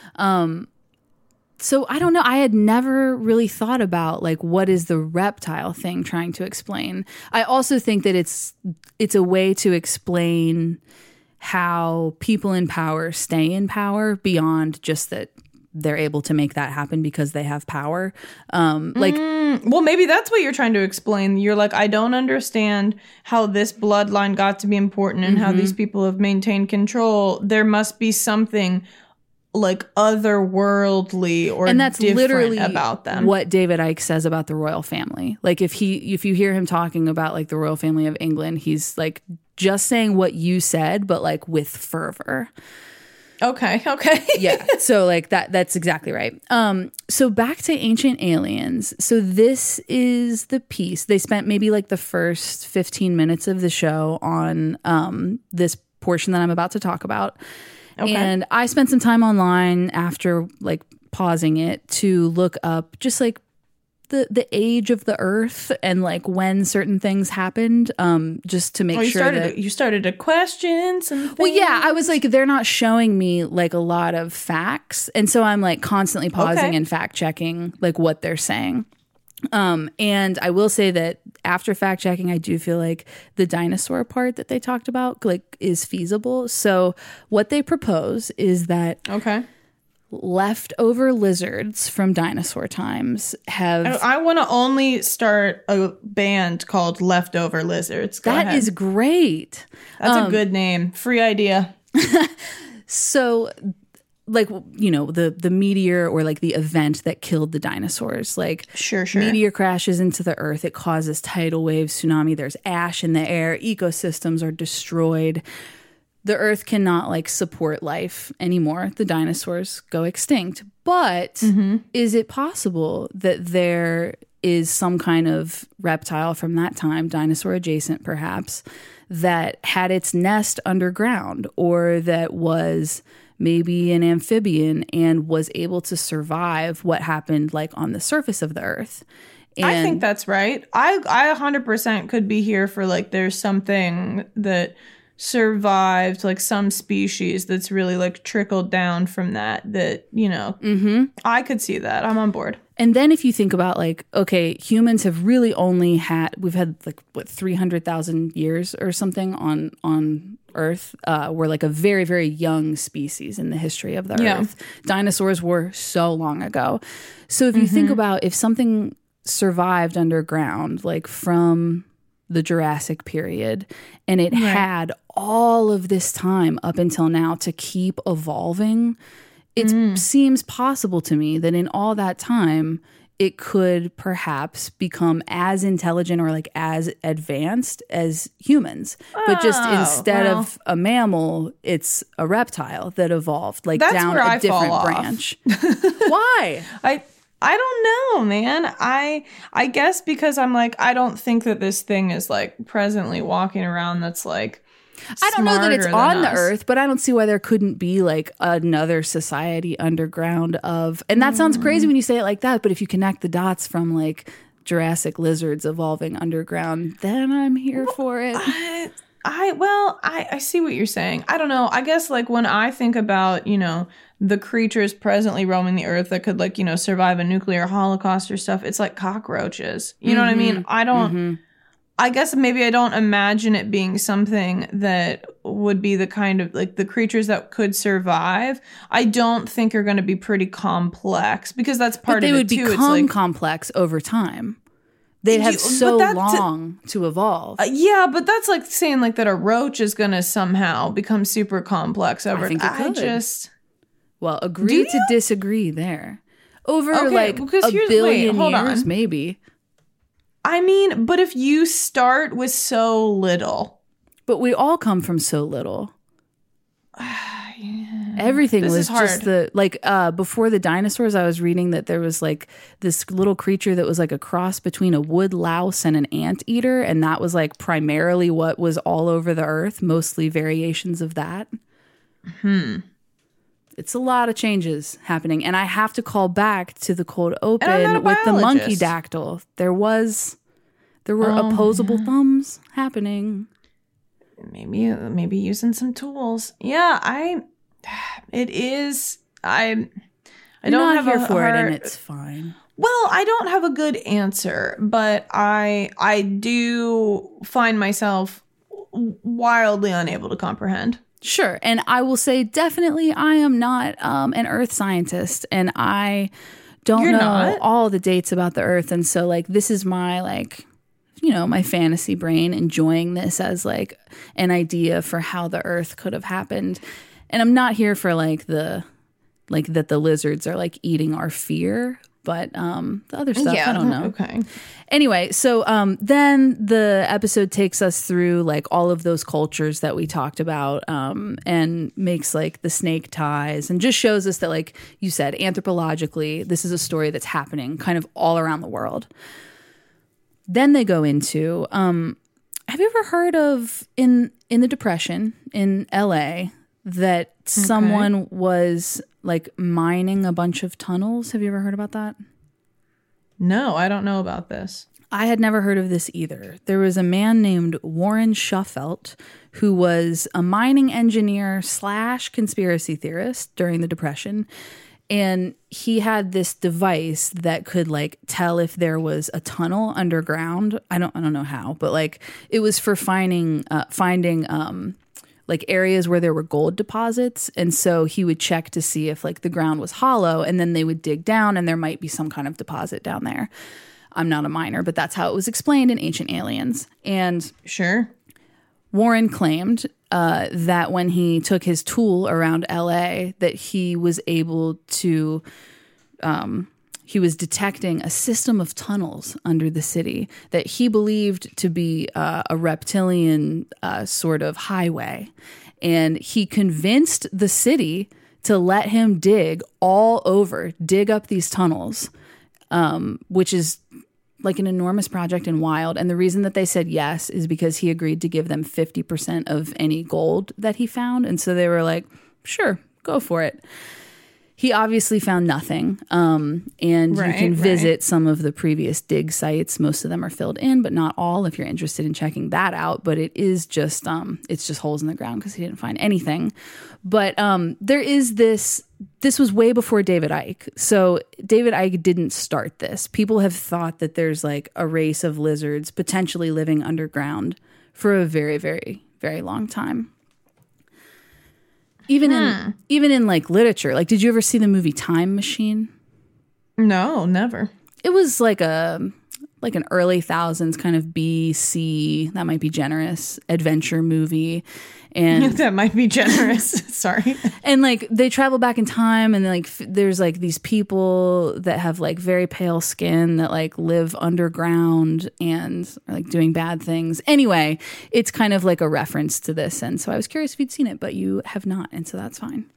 So I don't know. I had never really thought about like what is the reptile thing trying to explain. I also think that it's a way to explain how people in power stay in power beyond just that they're able to make that happen because they have power. Well, maybe that's what you're trying to explain. You're like, I don't understand how this bloodline got to be important and how these people have maintained control. There must be something like otherworldly or and that's literally about them. What David Icke says about the royal family. Like if you hear him talking about like the royal family of England, he's like just saying what you said, but like with fervor. Okay. Yeah. So like that's exactly right. So back to Ancient Aliens. So this is the piece. They spent maybe like the first 15 minutes of the show on this portion that I'm about to talk about. Okay. And I spent some time online after like pausing it to look up just like the age of the Earth and like when certain things happened, just to make sure that you started to question some things. Well, yeah, I was like, they're not showing me like a lot of facts, and so I'm like constantly pausing and fact checking like what they're saying. And I will say that after fact checking, I do feel like the dinosaur part that they talked about like is feasible. So what they propose is that leftover lizards from dinosaur times have... I want to only start a band called Leftover Lizards. Go ahead. Is great. That's a good name. Free idea. So... like, you know, the meteor or like the event that killed the dinosaurs, like sure. Meteor crashes into the earth. It causes tidal waves, tsunami. There's ash in the air. Ecosystems are destroyed. The earth cannot like support life anymore. The dinosaurs go extinct. But is it possible that there is some kind of reptile from that time, dinosaur adjacent perhaps, that had its nest underground or that was... maybe an amphibian and was able to survive what happened like on the surface of the earth. And I think that's right. I 100% could be here for like there's something that survived, like some species that's really like trickled down from that, you know, I could see that. I'm on board. And then if you think about like, okay, humans have really only we've had like what 300,000 years or something on Earth. We're like a very, very young species in the history of the Earth. Dinosaurs were so long ago. So if you think about if something survived underground, like from the Jurassic period, and it had all of this time up until now to keep evolving, it seems possible to me that in all that time, it could perhaps become as intelligent or like as advanced as humans. But just instead of a mammal, it's a reptile that evolved like down a different branch. Why? I don't know, man. I guess because I'm like, I don't think that this thing is like presently walking around that's like I don't know that it's on the earth, but I don't see why there couldn't be like another society underground of, and that sounds crazy when you say it like that, but if you connect the dots from like Jurassic lizards evolving underground, then I'm here for it. I see what you're saying. I don't know. I guess like when I think about, you know, the creatures presently roaming the earth that could like, you know, survive a nuclear holocaust or stuff, it's like cockroaches. You know what I mean? I don't... I guess maybe I don't imagine it being something that would be the kind of like the creatures that could survive. I don't think are going to be pretty complex because that's part of it too. They would become complex over time. They'd have so long to evolve. Yeah, but that's like saying like that a roach is going to somehow become super complex over. I think it could. Well, agree to disagree there. Over like a billion years, maybe. I mean, but if you start with so little. But we all come from so little. Everything was just before the dinosaurs, I was reading that there was like this little creature that was like a cross between a wood louse and an anteater. And that was like primarily what was all over the earth, mostly variations of that. It's a lot of changes happening. And I have to call back to the cold open with the biologist. monkey dactyl. There were opposable thumbs happening. Maybe using some tools. Yeah, I don't have here a for hard, it, and it's fine. Well, I don't have a good answer, but I do find myself wildly unable to comprehend. Sure. And I will say definitely I am not an earth scientist, and I don't know all the dates about the earth. And so like this is my like, you know, my fantasy brain enjoying this as like an idea for how the earth could have happened. And I'm not here for like that the lizards are like eating our fear, but the other stuff, I don't know. Okay. Anyway, so then the episode takes us through like all of those cultures that we talked about and makes like the snake ties and just shows us that, like you said, anthropologically, this is a story that's happening kind of all around the world. Then they go into, have you ever heard of in the Depression in LA that someone was like mining a bunch of tunnels? Have you ever heard about that? No, I don't know about this. I had never heard of this either. There was a man named Warren Shufeldt who was a mining engineer / conspiracy theorist during the Depression. And he had this device that could like tell if there was a tunnel underground. I don't know how, but like it was for finding like areas where there were gold deposits. And so he would check to see if like the ground was hollow, and then they would dig down and there might be some kind of deposit down there. I'm not a miner, but that's how it was explained in Ancient Aliens. And sure, Warren claimed that when he took his tool around LA, that he was able to, he was detecting a system of tunnels under the city that he believed to be a reptilian sort of highway. And he convinced the city to let him dig up these tunnels, which is like an enormous project and wild. And the reason that they said yes is because he agreed to give them 50% of any gold that he found. And so they were like, sure, go for it. He obviously found nothing. And you can visit some of the previous dig sites. Most of them are filled in, but not all, if you're interested in checking that out. But it is just, it's just holes in the ground because he didn't find anything. But there is this was way before David Icke. So David Icke didn't start this. People have thought that there's like a race of lizards potentially living underground for a very, very, very long time. Even in like literature, like did you ever see the movie Time Machine? No, never. It was like an early thousands kind of BC, that might be generous, adventure movie. And that might be generous. Sorry. And like they travel back in time, and like there's like these people that have like very pale skin that like live underground and are like doing bad things. Anyway, it's kind of like a reference to this. And so I was curious if you'd seen it, but you have not. And so that's fine.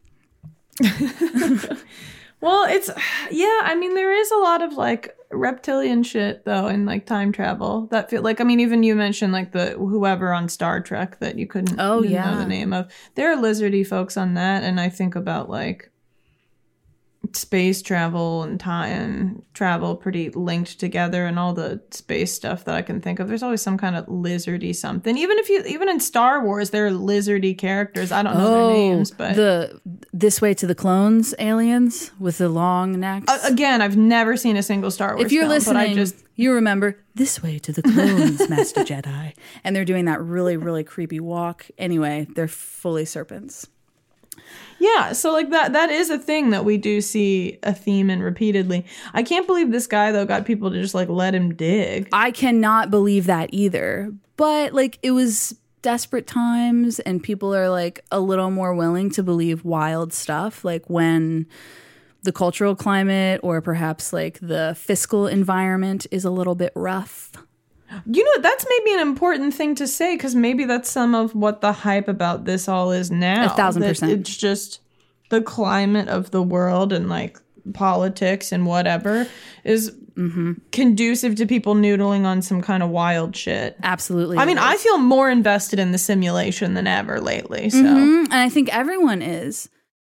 Well, I mean, there is a lot of like reptilian shit though in like time travel that feel like, I mean, even you mentioned like the whoever on Star Trek that you didn't know the name of. There are lizardy folks on that, and I think about like space travel and time travel pretty linked together, and all the space stuff that I can think of. There's always some kind of lizardy something. Even in Star Wars, there are lizardy characters. I don't know their names, but This Way to the Clones aliens with the long necks. Again, I've never seen a single Star Wars. If you're film, listening, you remember This Way to the Clones, Master Jedi, and they're doing that really, really creepy walk. Anyway, they're fully serpents. Yeah, so like that is a thing that we do see a theme in repeatedly. I can't believe this guy though got people to just like let him dig. I cannot believe that either. But like it was desperate times, and people are like a little more willing to believe wild stuff, like when the cultural climate or perhaps like the fiscal environment is a little bit rough. You know, that's maybe an important thing to say, because maybe that's some of what the hype about this all is now. 1,000%. It's just the climate of the world and like politics and whatever is conducive to people noodling on some kind of wild shit. Absolutely. I mean, I feel more invested in the simulation than ever lately. So, and I think everyone is.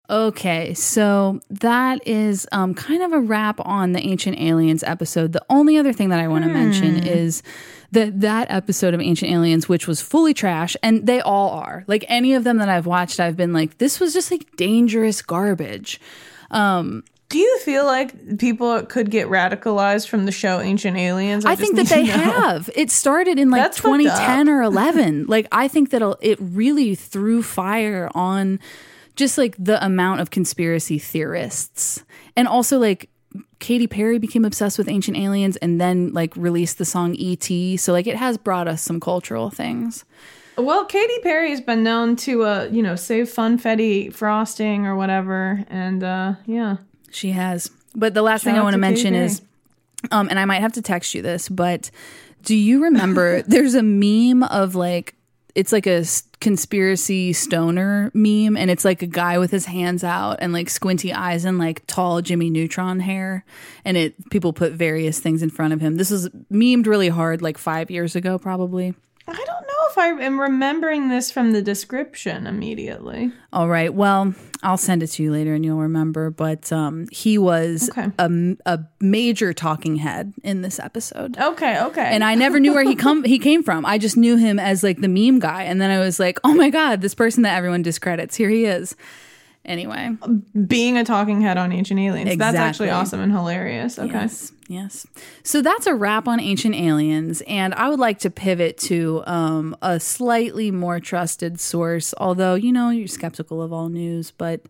Okay, so that is kind of a wrap on the Ancient Aliens episode. The only other thing that I want to mention is that episode of Ancient Aliens, which was fully trash, and they all are. Like, any of them that I've watched, I've been like, this was just like dangerous garbage. Do you feel like people could get radicalized from the show Ancient Aliens? I think that they have. It started in like 2010 or 11. Like, I think that it really threw fire on just like the amount of conspiracy theorists. And also, like, Katy Perry became obsessed with Ancient Aliens and then like released the song E.T. So like it has brought us some cultural things. Well, Katy Perry's been known to, save funfetti frosting or whatever. And yeah. She has. But the last thing I want to mention is, and I might have to text you this, but do you remember there's a meme of like, it's like a conspiracy stoner meme, and it's like a guy with his hands out and like squinty eyes and like tall Jimmy Neutron hair, and people put various things in front of him. This was memed really hard like 5 years ago, probably. I don't know if I am remembering this from the description immediately. All right. Well, I'll send it to you later and you'll remember. But he was a major talking head in this episode. Okay. And I never knew where he came from. I just knew him as like the meme guy. And then I was like, oh my God, this person that everyone discredits, here he is. Anyway. Being a talking head on Ancient Aliens. Exactly. That's actually awesome and hilarious. Okay. Yes. So that's a wrap on Ancient Aliens. And I would like to pivot to a slightly more trusted source, although, you're skeptical of all news. But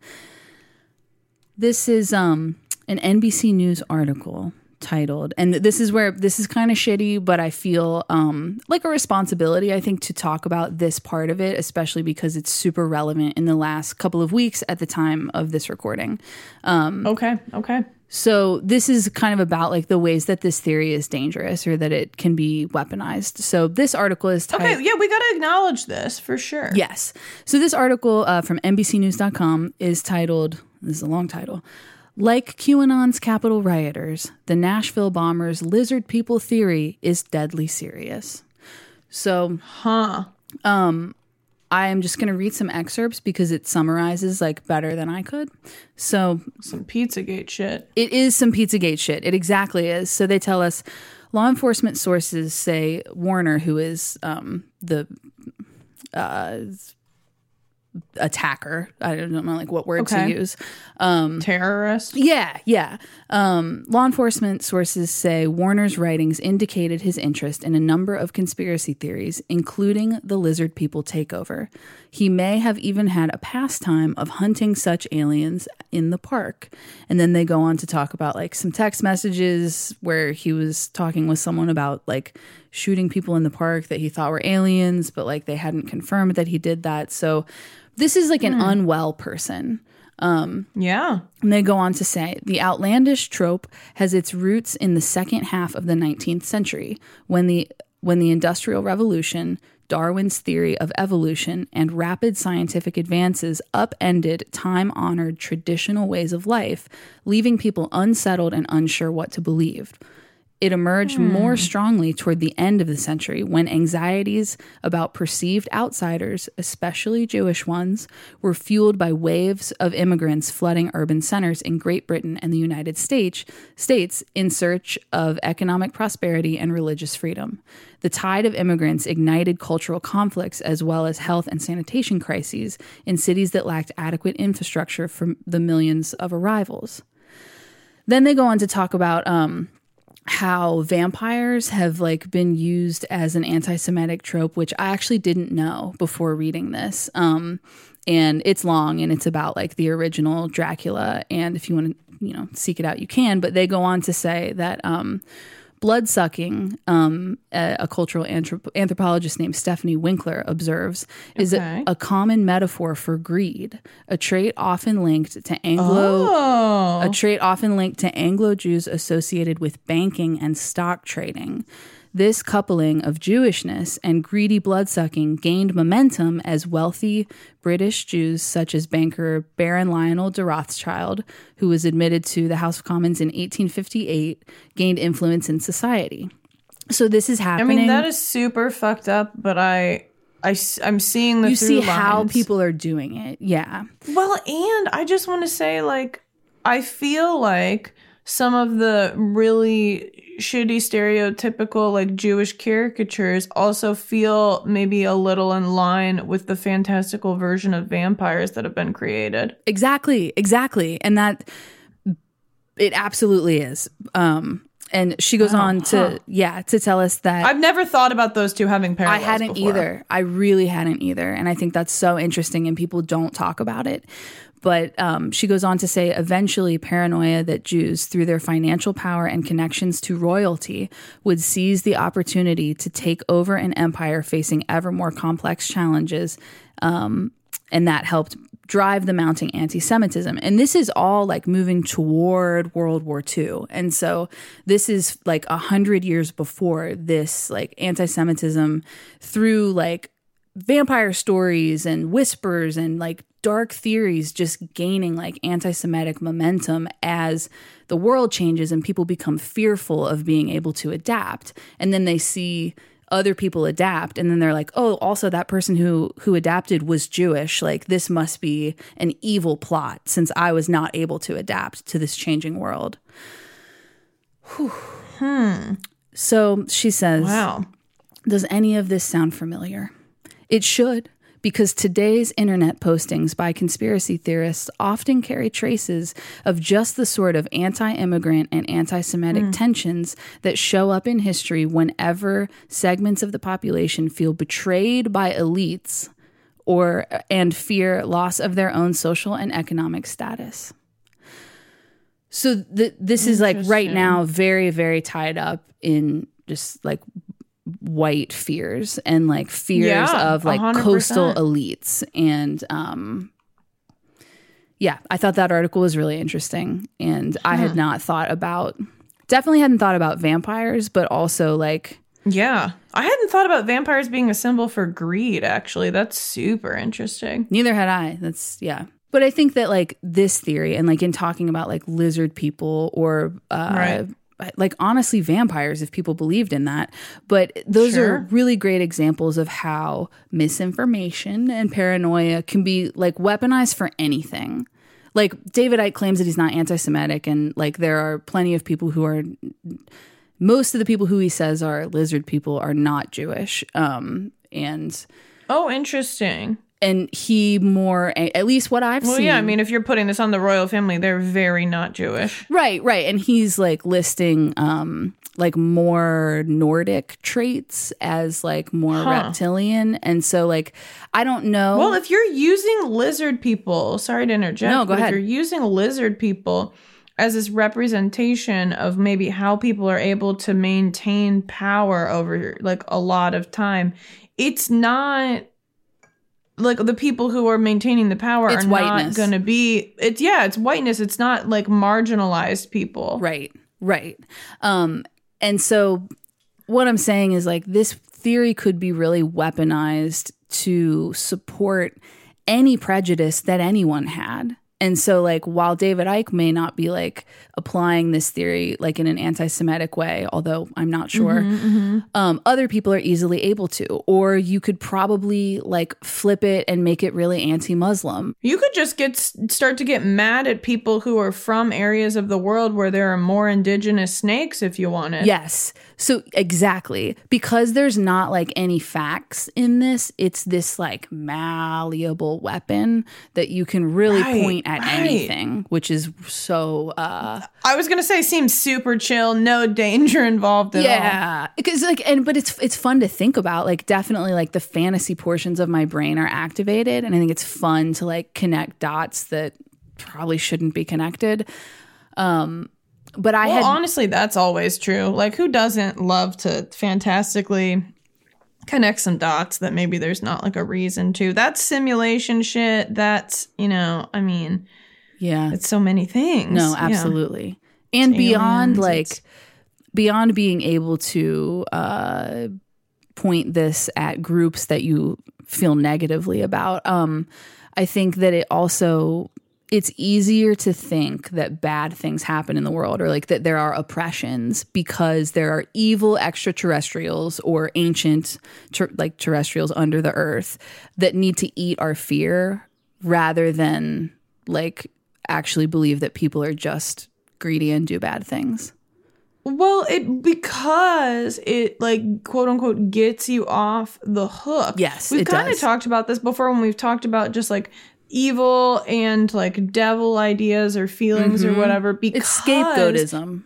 this is an NBC News article titled, and this is kind of shitty, but I feel like a responsibility, I think, to talk about this part of it, especially because it's super relevant in the last couple of weeks at the time of this recording. Okay. So this is kind of about like the ways that this theory is dangerous or that it can be weaponized. So this article is titled... Okay, yeah, we got to acknowledge this for sure. Yes. So this article from NBCnews.com is titled, this is a long title, "Like QAnon's Capitol rioters, the Nashville bombers' lizard people theory is deadly serious." So, I am just going to read some excerpts because it summarizes like better than I could. So, some Pizzagate shit. It is some Pizzagate shit. It exactly is. So they tell us law enforcement sources say Warner, who is the attacker, I don't know like what word to use, terrorist. Yeah. Law enforcement sources say Warner's writings indicated his interest in a number of conspiracy theories, including the lizard people takeover. He may have even had a pastime of hunting such aliens in the park. And then they go on to talk about like some text messages where he was talking with someone about like shooting people in the park that he thought were aliens, but like they hadn't confirmed that he did that. So this is like an unwell person. Yeah. And they go on to say, the outlandish trope has its roots in the second half of the 19th century, when the Industrial Revolution, Darwin's theory of evolution, and rapid scientific advances upended time-honored traditional ways of life, leaving people unsettled and unsure what to believe. It emerged more strongly toward the end of the century, when anxieties about perceived outsiders, especially Jewish ones, were fueled by waves of immigrants flooding urban centers in Great Britain and the United States in search of economic prosperity and religious freedom. The tide of immigrants ignited cultural conflicts as well as health and sanitation crises in cities that lacked adequate infrastructure for the millions of arrivals. Then they go on to talk about how vampires have like been used as an anti-Semitic trope, which I actually didn't know before reading this. And it's long and it's about like the original Dracula. And if you want to, seek it out, you can. But they go on to say that blood-sucking, a cultural anthropologist named Stephanie Winkler observes, is a common metaphor for greed, a trait often linked to Anglo Jews associated with banking and stock trading. This coupling of Jewishness and greedy bloodsucking gained momentum as wealthy British Jews such as banker Baron Lionel de Rothschild, who was admitted to the House of Commons in 1858, gained influence in society. So this is happening. I mean, that is super fucked up, but I I'm seeing the you through see lines. how people are doing it. Yeah. Well, and I just want to say, like, I feel like some of the really shitty stereotypical like Jewish caricatures also feel maybe a little in line with the fantastical version of vampires that have been created. Exactly. And that it absolutely is. And she goes on to tell us that I've never thought about those two having parallels. I hadn't before. either. I really hadn't either. And I think that's so interesting and people don't talk about it. But she goes on to say, eventually paranoia that Jews, through their financial power and connections to royalty, would seize the opportunity to take over an empire facing ever more complex challenges. And that helped drive the mounting anti-Semitism. And this is all like moving toward World War II. And so this is like 100 years before this, like anti-Semitism through like vampire stories and whispers and like dark theories just gaining like anti-Semitic momentum as the world changes and people become fearful of being able to adapt. And then they see other people adapt and then they're like, oh, also that person who adapted was Jewish. Like this must be an evil plot since I was not able to adapt to this changing world. So she says, wow. Does any of this sound familiar? It should, because today's internet postings by conspiracy theorists often carry traces of just the sort of anti-immigrant and anti-Semitic tensions that show up in history whenever segments of the population feel betrayed by elites and fear loss of their own social and economic status. So this is like right now very, very tied up in just like white fears and like fears of like 100%. coastal elites. And I thought that article was really interesting. And I had definitely hadn't thought about vampires, but also like. Yeah. I hadn't thought about vampires being a symbol for greed, actually. That's super interesting. Neither had I. But I think that like this theory and like in talking about like lizard people or like honestly vampires, if people believed in that. But those are really great examples of how misinformation and paranoia can be like weaponized for anything. Like David Icke claims that he's not anti-Semitic, and like there are plenty of people who are, most of the people who he says are lizard people are not Jewish. Interesting. And he more, at least what I've seen. Well, yeah, I mean, if you're putting this on the royal family, they're very not Jewish. Right. And he's like listing like more Nordic traits as like more reptilian. And so like, I don't know. Well, if you're using lizard people, sorry to interject. No, go ahead. If you're using lizard people as this representation of maybe how people are able to maintain power over like a lot of time, it's not... like the people who are maintaining the power it's are whiteness. Not going to be, it's whiteness. It's not like marginalized people. Right. And so what I'm saying is like this theory could be really weaponized to support any prejudice that anyone had. And so like while David Icke may not be like applying this theory like in an anti-Semitic way, although I'm not sure, other people are easily able to. Or you could probably like flip it and make it really anti-Muslim. You could just start to get mad at people who are from areas of the world where there are more indigenous snakes if you wanted. Yes. So exactly. Because there's not like any facts in this, it's this like malleable weapon that you can really point at anything, which is so I was gonna say seems super chill, no danger involved at all. Yeah, because like but it's fun to think about. Like definitely like the fantasy portions of my brain are activated, and I think it's fun to like connect dots that probably shouldn't be connected. But honestly, that's always true. Like, who doesn't love to fantastically connect some dots that maybe there's not like a reason to? That's simulation shit. That's, I mean, yeah, it's so many things. No, absolutely. Yeah. And beyond being able to point this at groups that you feel negatively about, I think that it also it's easier to think that bad things happen in the world, or like that there are oppressions because there are evil extraterrestrials or ancient terrestrials under the earth that need to eat our fear, rather than like actually believe that people are just greedy and do bad things. Well, because it like quote unquote gets you off the hook. Yes, we've kind of talked about this before when we've talked about just like evil and like devil ideas or feelings or whatever. Because it's scapegoatism.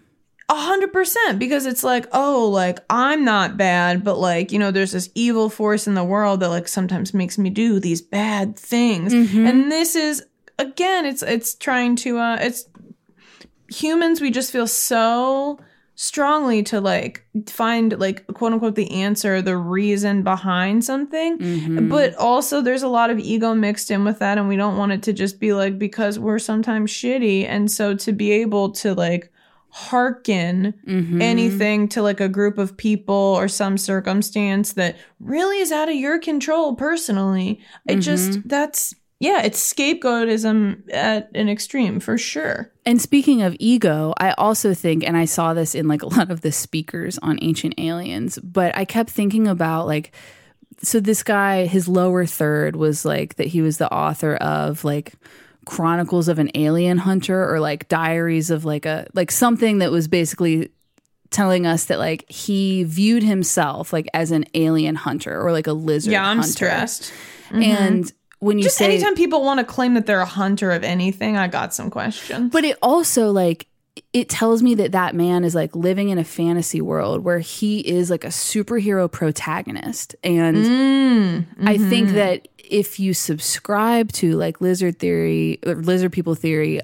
100%, because it's like, oh, like I'm not bad, but like, you know, there's this evil force in the world that like sometimes makes me do these bad things. And this is, again, it's trying to it's humans, we just feel so strongly to like find like quote unquote the answer, the reason behind something. But also there's a lot of ego mixed in with that, and we don't want it to just be like because we're sometimes shitty. And so to be able to like hearken anything to like a group of people or some circumstance that really is out of your control personally, it just that's it's scapegoatism at an extreme for sure. And speaking of ego, I also think, and I saw this in like a lot of the speakers on Ancient Aliens, but I kept thinking about like, so this guy, his lower third was like that he was the author of like Chronicles of an Alien Hunter, or like Diaries of like something that was basically telling us that like he viewed himself like as an alien hunter or like a lizard hunter. I'm stressed. And when you just say, anytime people want to claim that they're a hunter of anything, I got some questions. But it also like, it tells me that that man is like living in a fantasy world where he is like a superhero protagonist. And I think that if you subscribe to like lizard theory, or lizard people theory,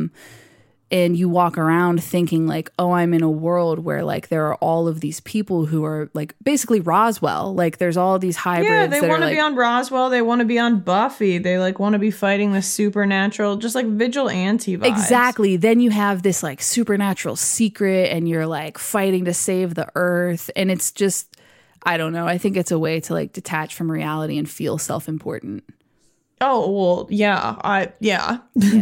and you walk around thinking like, oh, I'm in a world where like there are all of these people who are like basically Roswell. Like there's all these hybrids. Yeah, they want to like, be on Roswell. They want to be on Buffy. They like want to be fighting the supernatural, just like vigilante vibes. Exactly. Then you have this like supernatural secret and you're like fighting to save the earth. And it's just, I don't know. I think it's a way to like detach from reality and feel self-important. Oh, well, yeah. Yeah.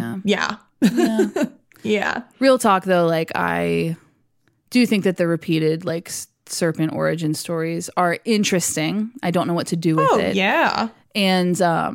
Yeah. Real talk, though, like I do think that the repeated like serpent origin stories are interesting. I don't know what to do with it. Yeah. And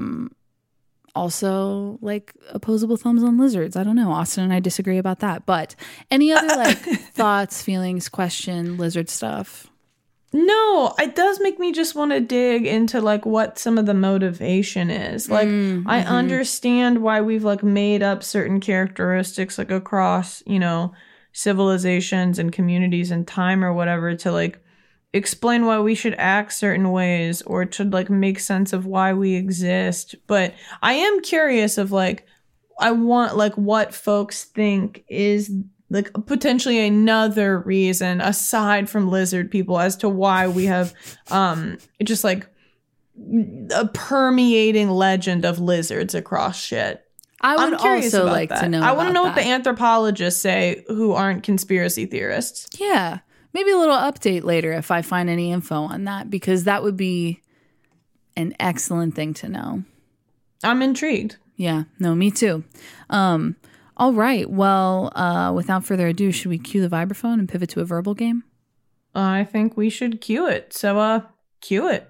also like opposable thumbs on lizards. I don't know. Austin and I disagree about that. But any other like thoughts, feelings, question, lizard stuff? No, it does make me just want to dig into like what some of the motivation is. Like I understand why we've like made up certain characteristics like across, you know, civilizations and communities and time or whatever to like explain why we should act certain ways or to like make sense of why we exist. But I am curious of like, I want like what folks think is like potentially another reason aside from lizard people as to why we have just like a permeating legend of lizards across shit. I would also like to know. I want to know what the anthropologists say who aren't conspiracy theorists. Yeah. Maybe a little update later if I find any info on that, because that would be an excellent thing to know. I'm intrigued. Yeah. No, me too. All right. Well, without further ado, should we cue the vibraphone and pivot to a verbal game? I think we should cue it. So, cue it.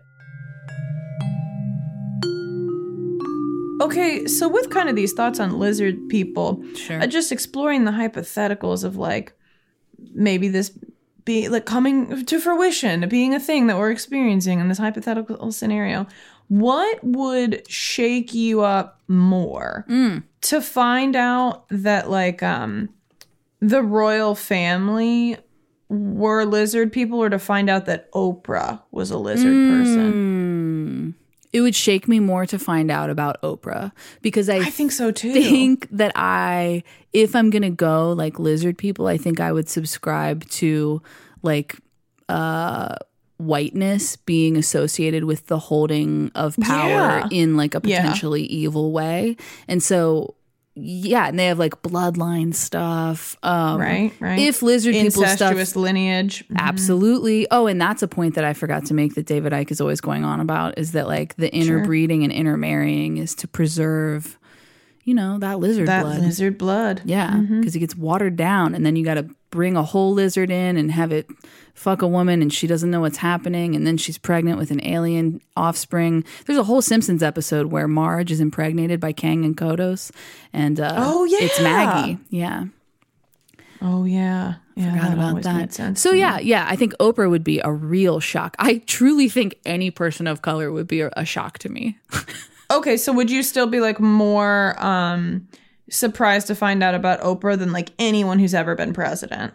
Okay, so with kind of these thoughts on lizard people, sure. Just exploring the hypotheticals of like maybe this be like coming to fruition, being a thing that we're experiencing in this hypothetical scenario. What would shake you up more to find out that like the royal family were lizard people, or to find out that Oprah was a lizard person? It would shake me more to find out about Oprah, because I think so too. Think that if I'm going to go like lizard people, I think I would subscribe to like whiteness being associated with the holding of power in like a potentially evil way. And so, yeah, and they have like bloodline stuff. Right. If lizard people stuff. Incestuous lineage. Absolutely. Oh, and that's a point that I forgot to make that David Icke is always going on about, is that like the interbreeding and intermarrying is to preserve, that lizard blood. That lizard blood. Yeah, because it gets watered down, and then you got to bring a whole lizard in and have it fuck a woman, and she doesn't know what's happening, and then she's pregnant with an alien offspring. There's a whole Simpsons episode where Marge is impregnated by Kang and Kodos, and it's Maggie. Yeah. Oh, yeah. Yeah, Forgot about that. So, yeah, I think Oprah would be a real shock. I truly think any person of color would be a shock to me. Okay, so would you still be like more surprised to find out about Oprah than like anyone who's ever been president?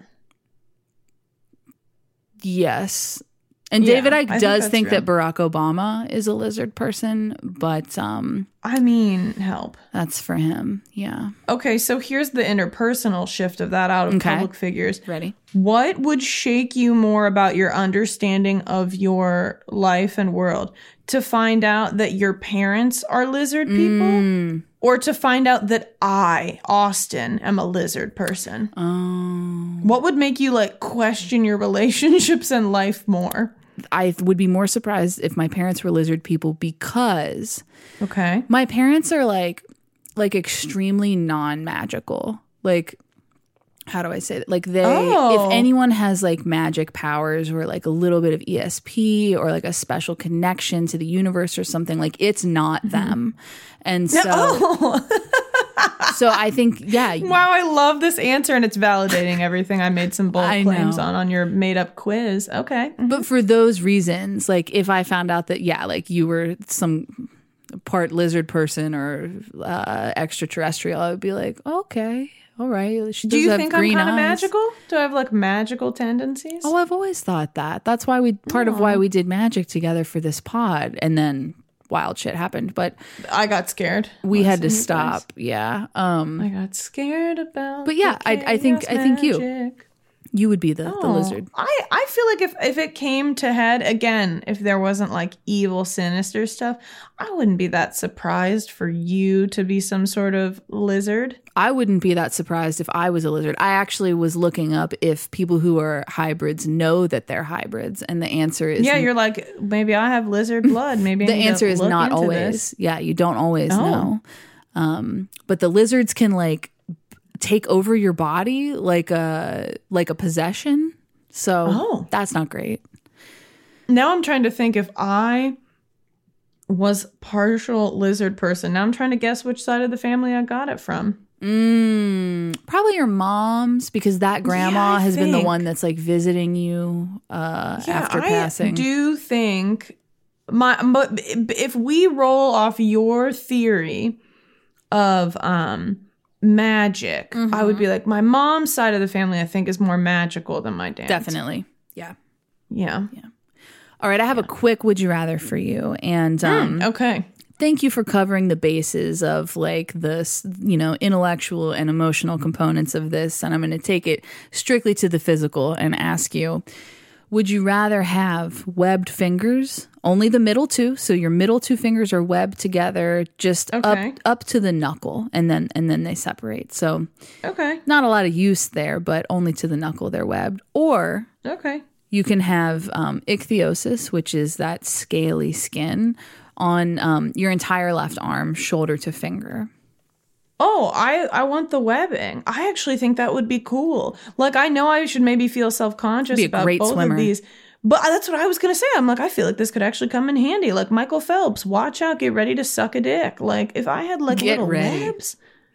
Yes. And David Icke does think that Barack Obama is a lizard person, but I mean, help. That's for him. Yeah. Okay, so here's the interpersonal shift of that out of public figures. Ready? What would shake you more about your understanding of your life and world? To find out that your parents are lizard people? Or to find out that I, Austin, am a lizard person? What would make you like question your relationships and life more? I would be more surprised if my parents were lizard people because my parents are like extremely non-magical. Like, how do I say that? Like if anyone has like magic powers or like a little bit of ESP or like a special connection to the universe or something, like it's not them. And so so I think, Wow, I love this answer, and it's validating everything I made some bold claims on your made-up quiz. Okay. But for those reasons, like if I found out that, like you were some part lizard person or extraterrestrial, I would be like, okay, all right. Do you think I'm kind of magical? Do I have like magical tendencies? Oh, I've always thought that. That's why part of why we did magic together for this pod, and then wild shit happened, but I got scared. We had to stop. Yeah. I got scared about. But yeah, I think you would be the lizard. I feel like if it came to head again, if there wasn't like evil, sinister stuff, I wouldn't be that surprised for you to be some sort of lizard. I wouldn't be that surprised if I was a lizard. I actually was looking up if people who are hybrids know that they're hybrids, and the answer is you're like, maybe I have lizard blood. Maybe the answer is not always. This. Yeah, you don't always know. But the lizards can like take over your body like a possession. So that's not great. Now I'm trying to think if I was partial lizard person. Now I'm trying to guess which side of the family I got it from. Probably your mom's, because that grandma has been the one that's like visiting you after passing. I do think but if we roll off your theory of magic, I would be like, my mom's side of the family I think is more magical than my dad's. Definitely. Yeah. All right, I have a quick would you rather for you, and okay. Thank you for covering the bases of like this, intellectual and emotional components of this, and I'm going to take it strictly to the physical and ask you, would you rather have webbed fingers, only the middle two, so your middle two fingers are webbed together just up to the knuckle, and then they separate. So not a lot of use there, but only to the knuckle they're webbed. Or you can have ichthyosis, which is that scaly skin on your entire left arm, shoulder to finger. Oh, I want the webbing. I actually think that would be cool. Like, I know I should maybe feel self-conscious about both of these. But that's what I was going to say. I'm like, I feel like this could actually come in handy. Like Michael Phelps, watch out, get ready to suck a dick. Like, if I had like little webs,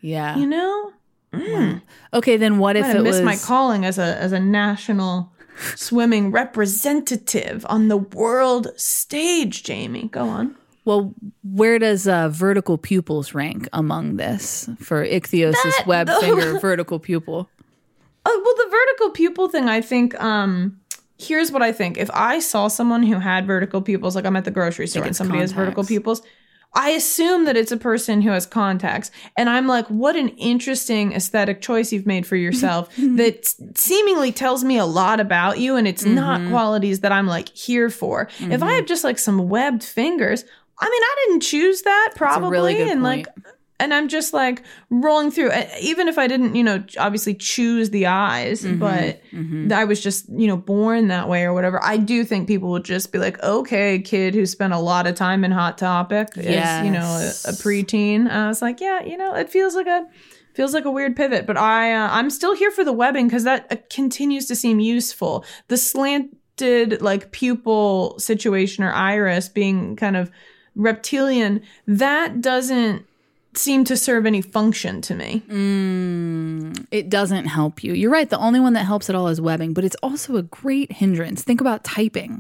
Wow. Okay, then what if it was... I missed my calling as a national swimming representative on the world stage, Jamie. Go on. Well, where does vertical pupils rank among this for ichthyosis, web finger, vertical pupil? Oh, well, the vertical pupil thing, I think, here's what I think. If I saw someone who had vertical pupils, like I'm at the grocery store and somebody has vertical pupils, I assume that it's a person who has contacts. And I'm like, what an interesting aesthetic choice you've made for yourself that seemingly tells me a lot about you. And it's not qualities that I'm like here for. If I have just like some webbed fingers, I mean, I didn't choose that probably. That's a really good point. Like, And I'm just like rolling through, even if I didn't, obviously choose the eyes, but I was just, born that way or whatever. I do think people would just be like, okay, kid who spent a lot of time in Hot Topic is, a preteen. I was like, yeah, it feels like a weird pivot, but I'm still here for the webbing because that continues to seem useful. The slanted like pupil situation or iris being kind of reptilian, that doesn't seem to serve any function to me. It doesn't help you. You're right. The only one that helps at all is webbing, but it's also a great hindrance. Think about typing.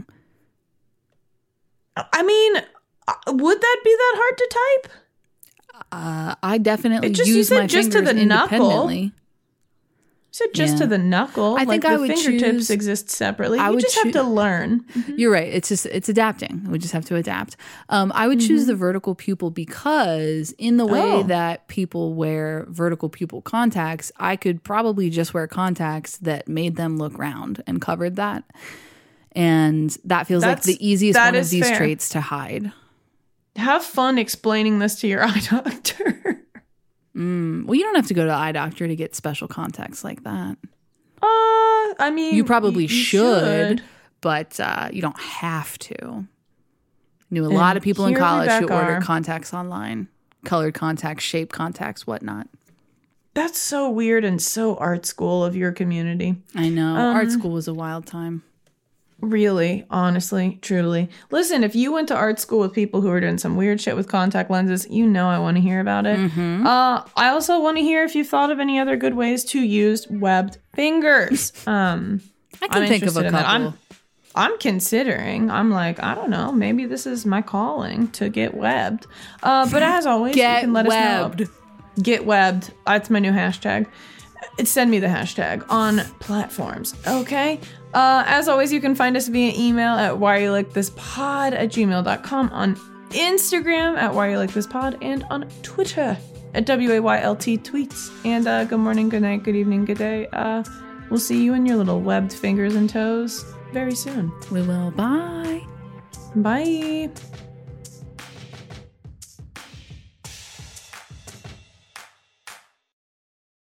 I mean, would that be that hard to type? I definitely use my fingers to the independently. Knuckle. So just to the knuckle. I think I would fingertips exist separately. You just have to learn. You're right. It's adapting. We just have to adapt. I would choose the vertical pupil because in the way that people wear vertical pupil contacts, I could probably just wear contacts that made them look round and covered that. And that feels like the easiest one of these traits to hide. Have fun explaining this to your eye doctor. Well, you don't have to go to the eye doctor to get special contacts like that. I mean, you probably should, but you don't have to. I knew a lot of people in college who ordered contacts online, colored contacts, shaped contacts, whatnot. That's so weird and so art school of your community. I know. Art school was a wild time. Really, honestly, truly. Listen, if you went to art school with people who are doing some weird shit with contact lenses, I want to hear about it. I also want to hear if you've thought of any other good ways to use webbed fingers. I can think of a couple. I'm considering. I'm like, I don't know. Maybe this is my calling to get webbed. But as always, you can let us know. Get webbed. That's my new hashtag. Send me the hashtag on platforms. Okay. As always, you can find us via email at whyareyoulikethispod@gmail.com, on Instagram at whyareyoulikethispod, and on Twitter at WAYLT tweets. And good morning, good night, good evening, good day. We'll see you in your little webbed fingers and toes very soon. We will. Bye. Bye.